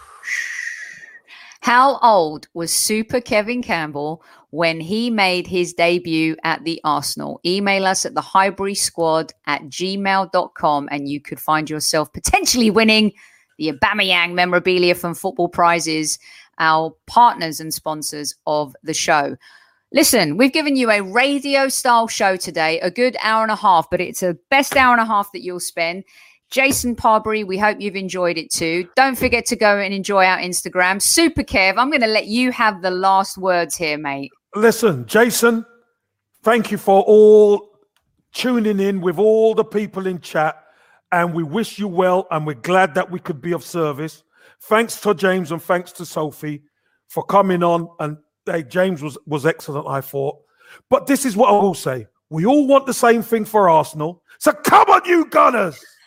How old was Super Kevin Campbell when he made his debut at the Arsenal? Email us at thehighbury@gmail.com and you could find yourself potentially winning the Aubameyang memorabilia from Football Prizes, our partners and sponsors of the show. Listen, we've given you a radio-style show today, a good hour and a half, but it's the best hour and a half that you'll spend. Jason Parbury, we hope you've enjoyed it too. Don't forget to go and enjoy our Instagram. Super Kev, I'm going to let you have the last words here, mate. Listen, Jason, thank you for all tuning in with all the people in chat. And we wish you well. And we're glad that we could be of service. Thanks to James and thanks to Sophie for coming on. And hey, James was excellent, I thought. But this is what I will say. We all want the same thing for Arsenal. So come on, you Gunners.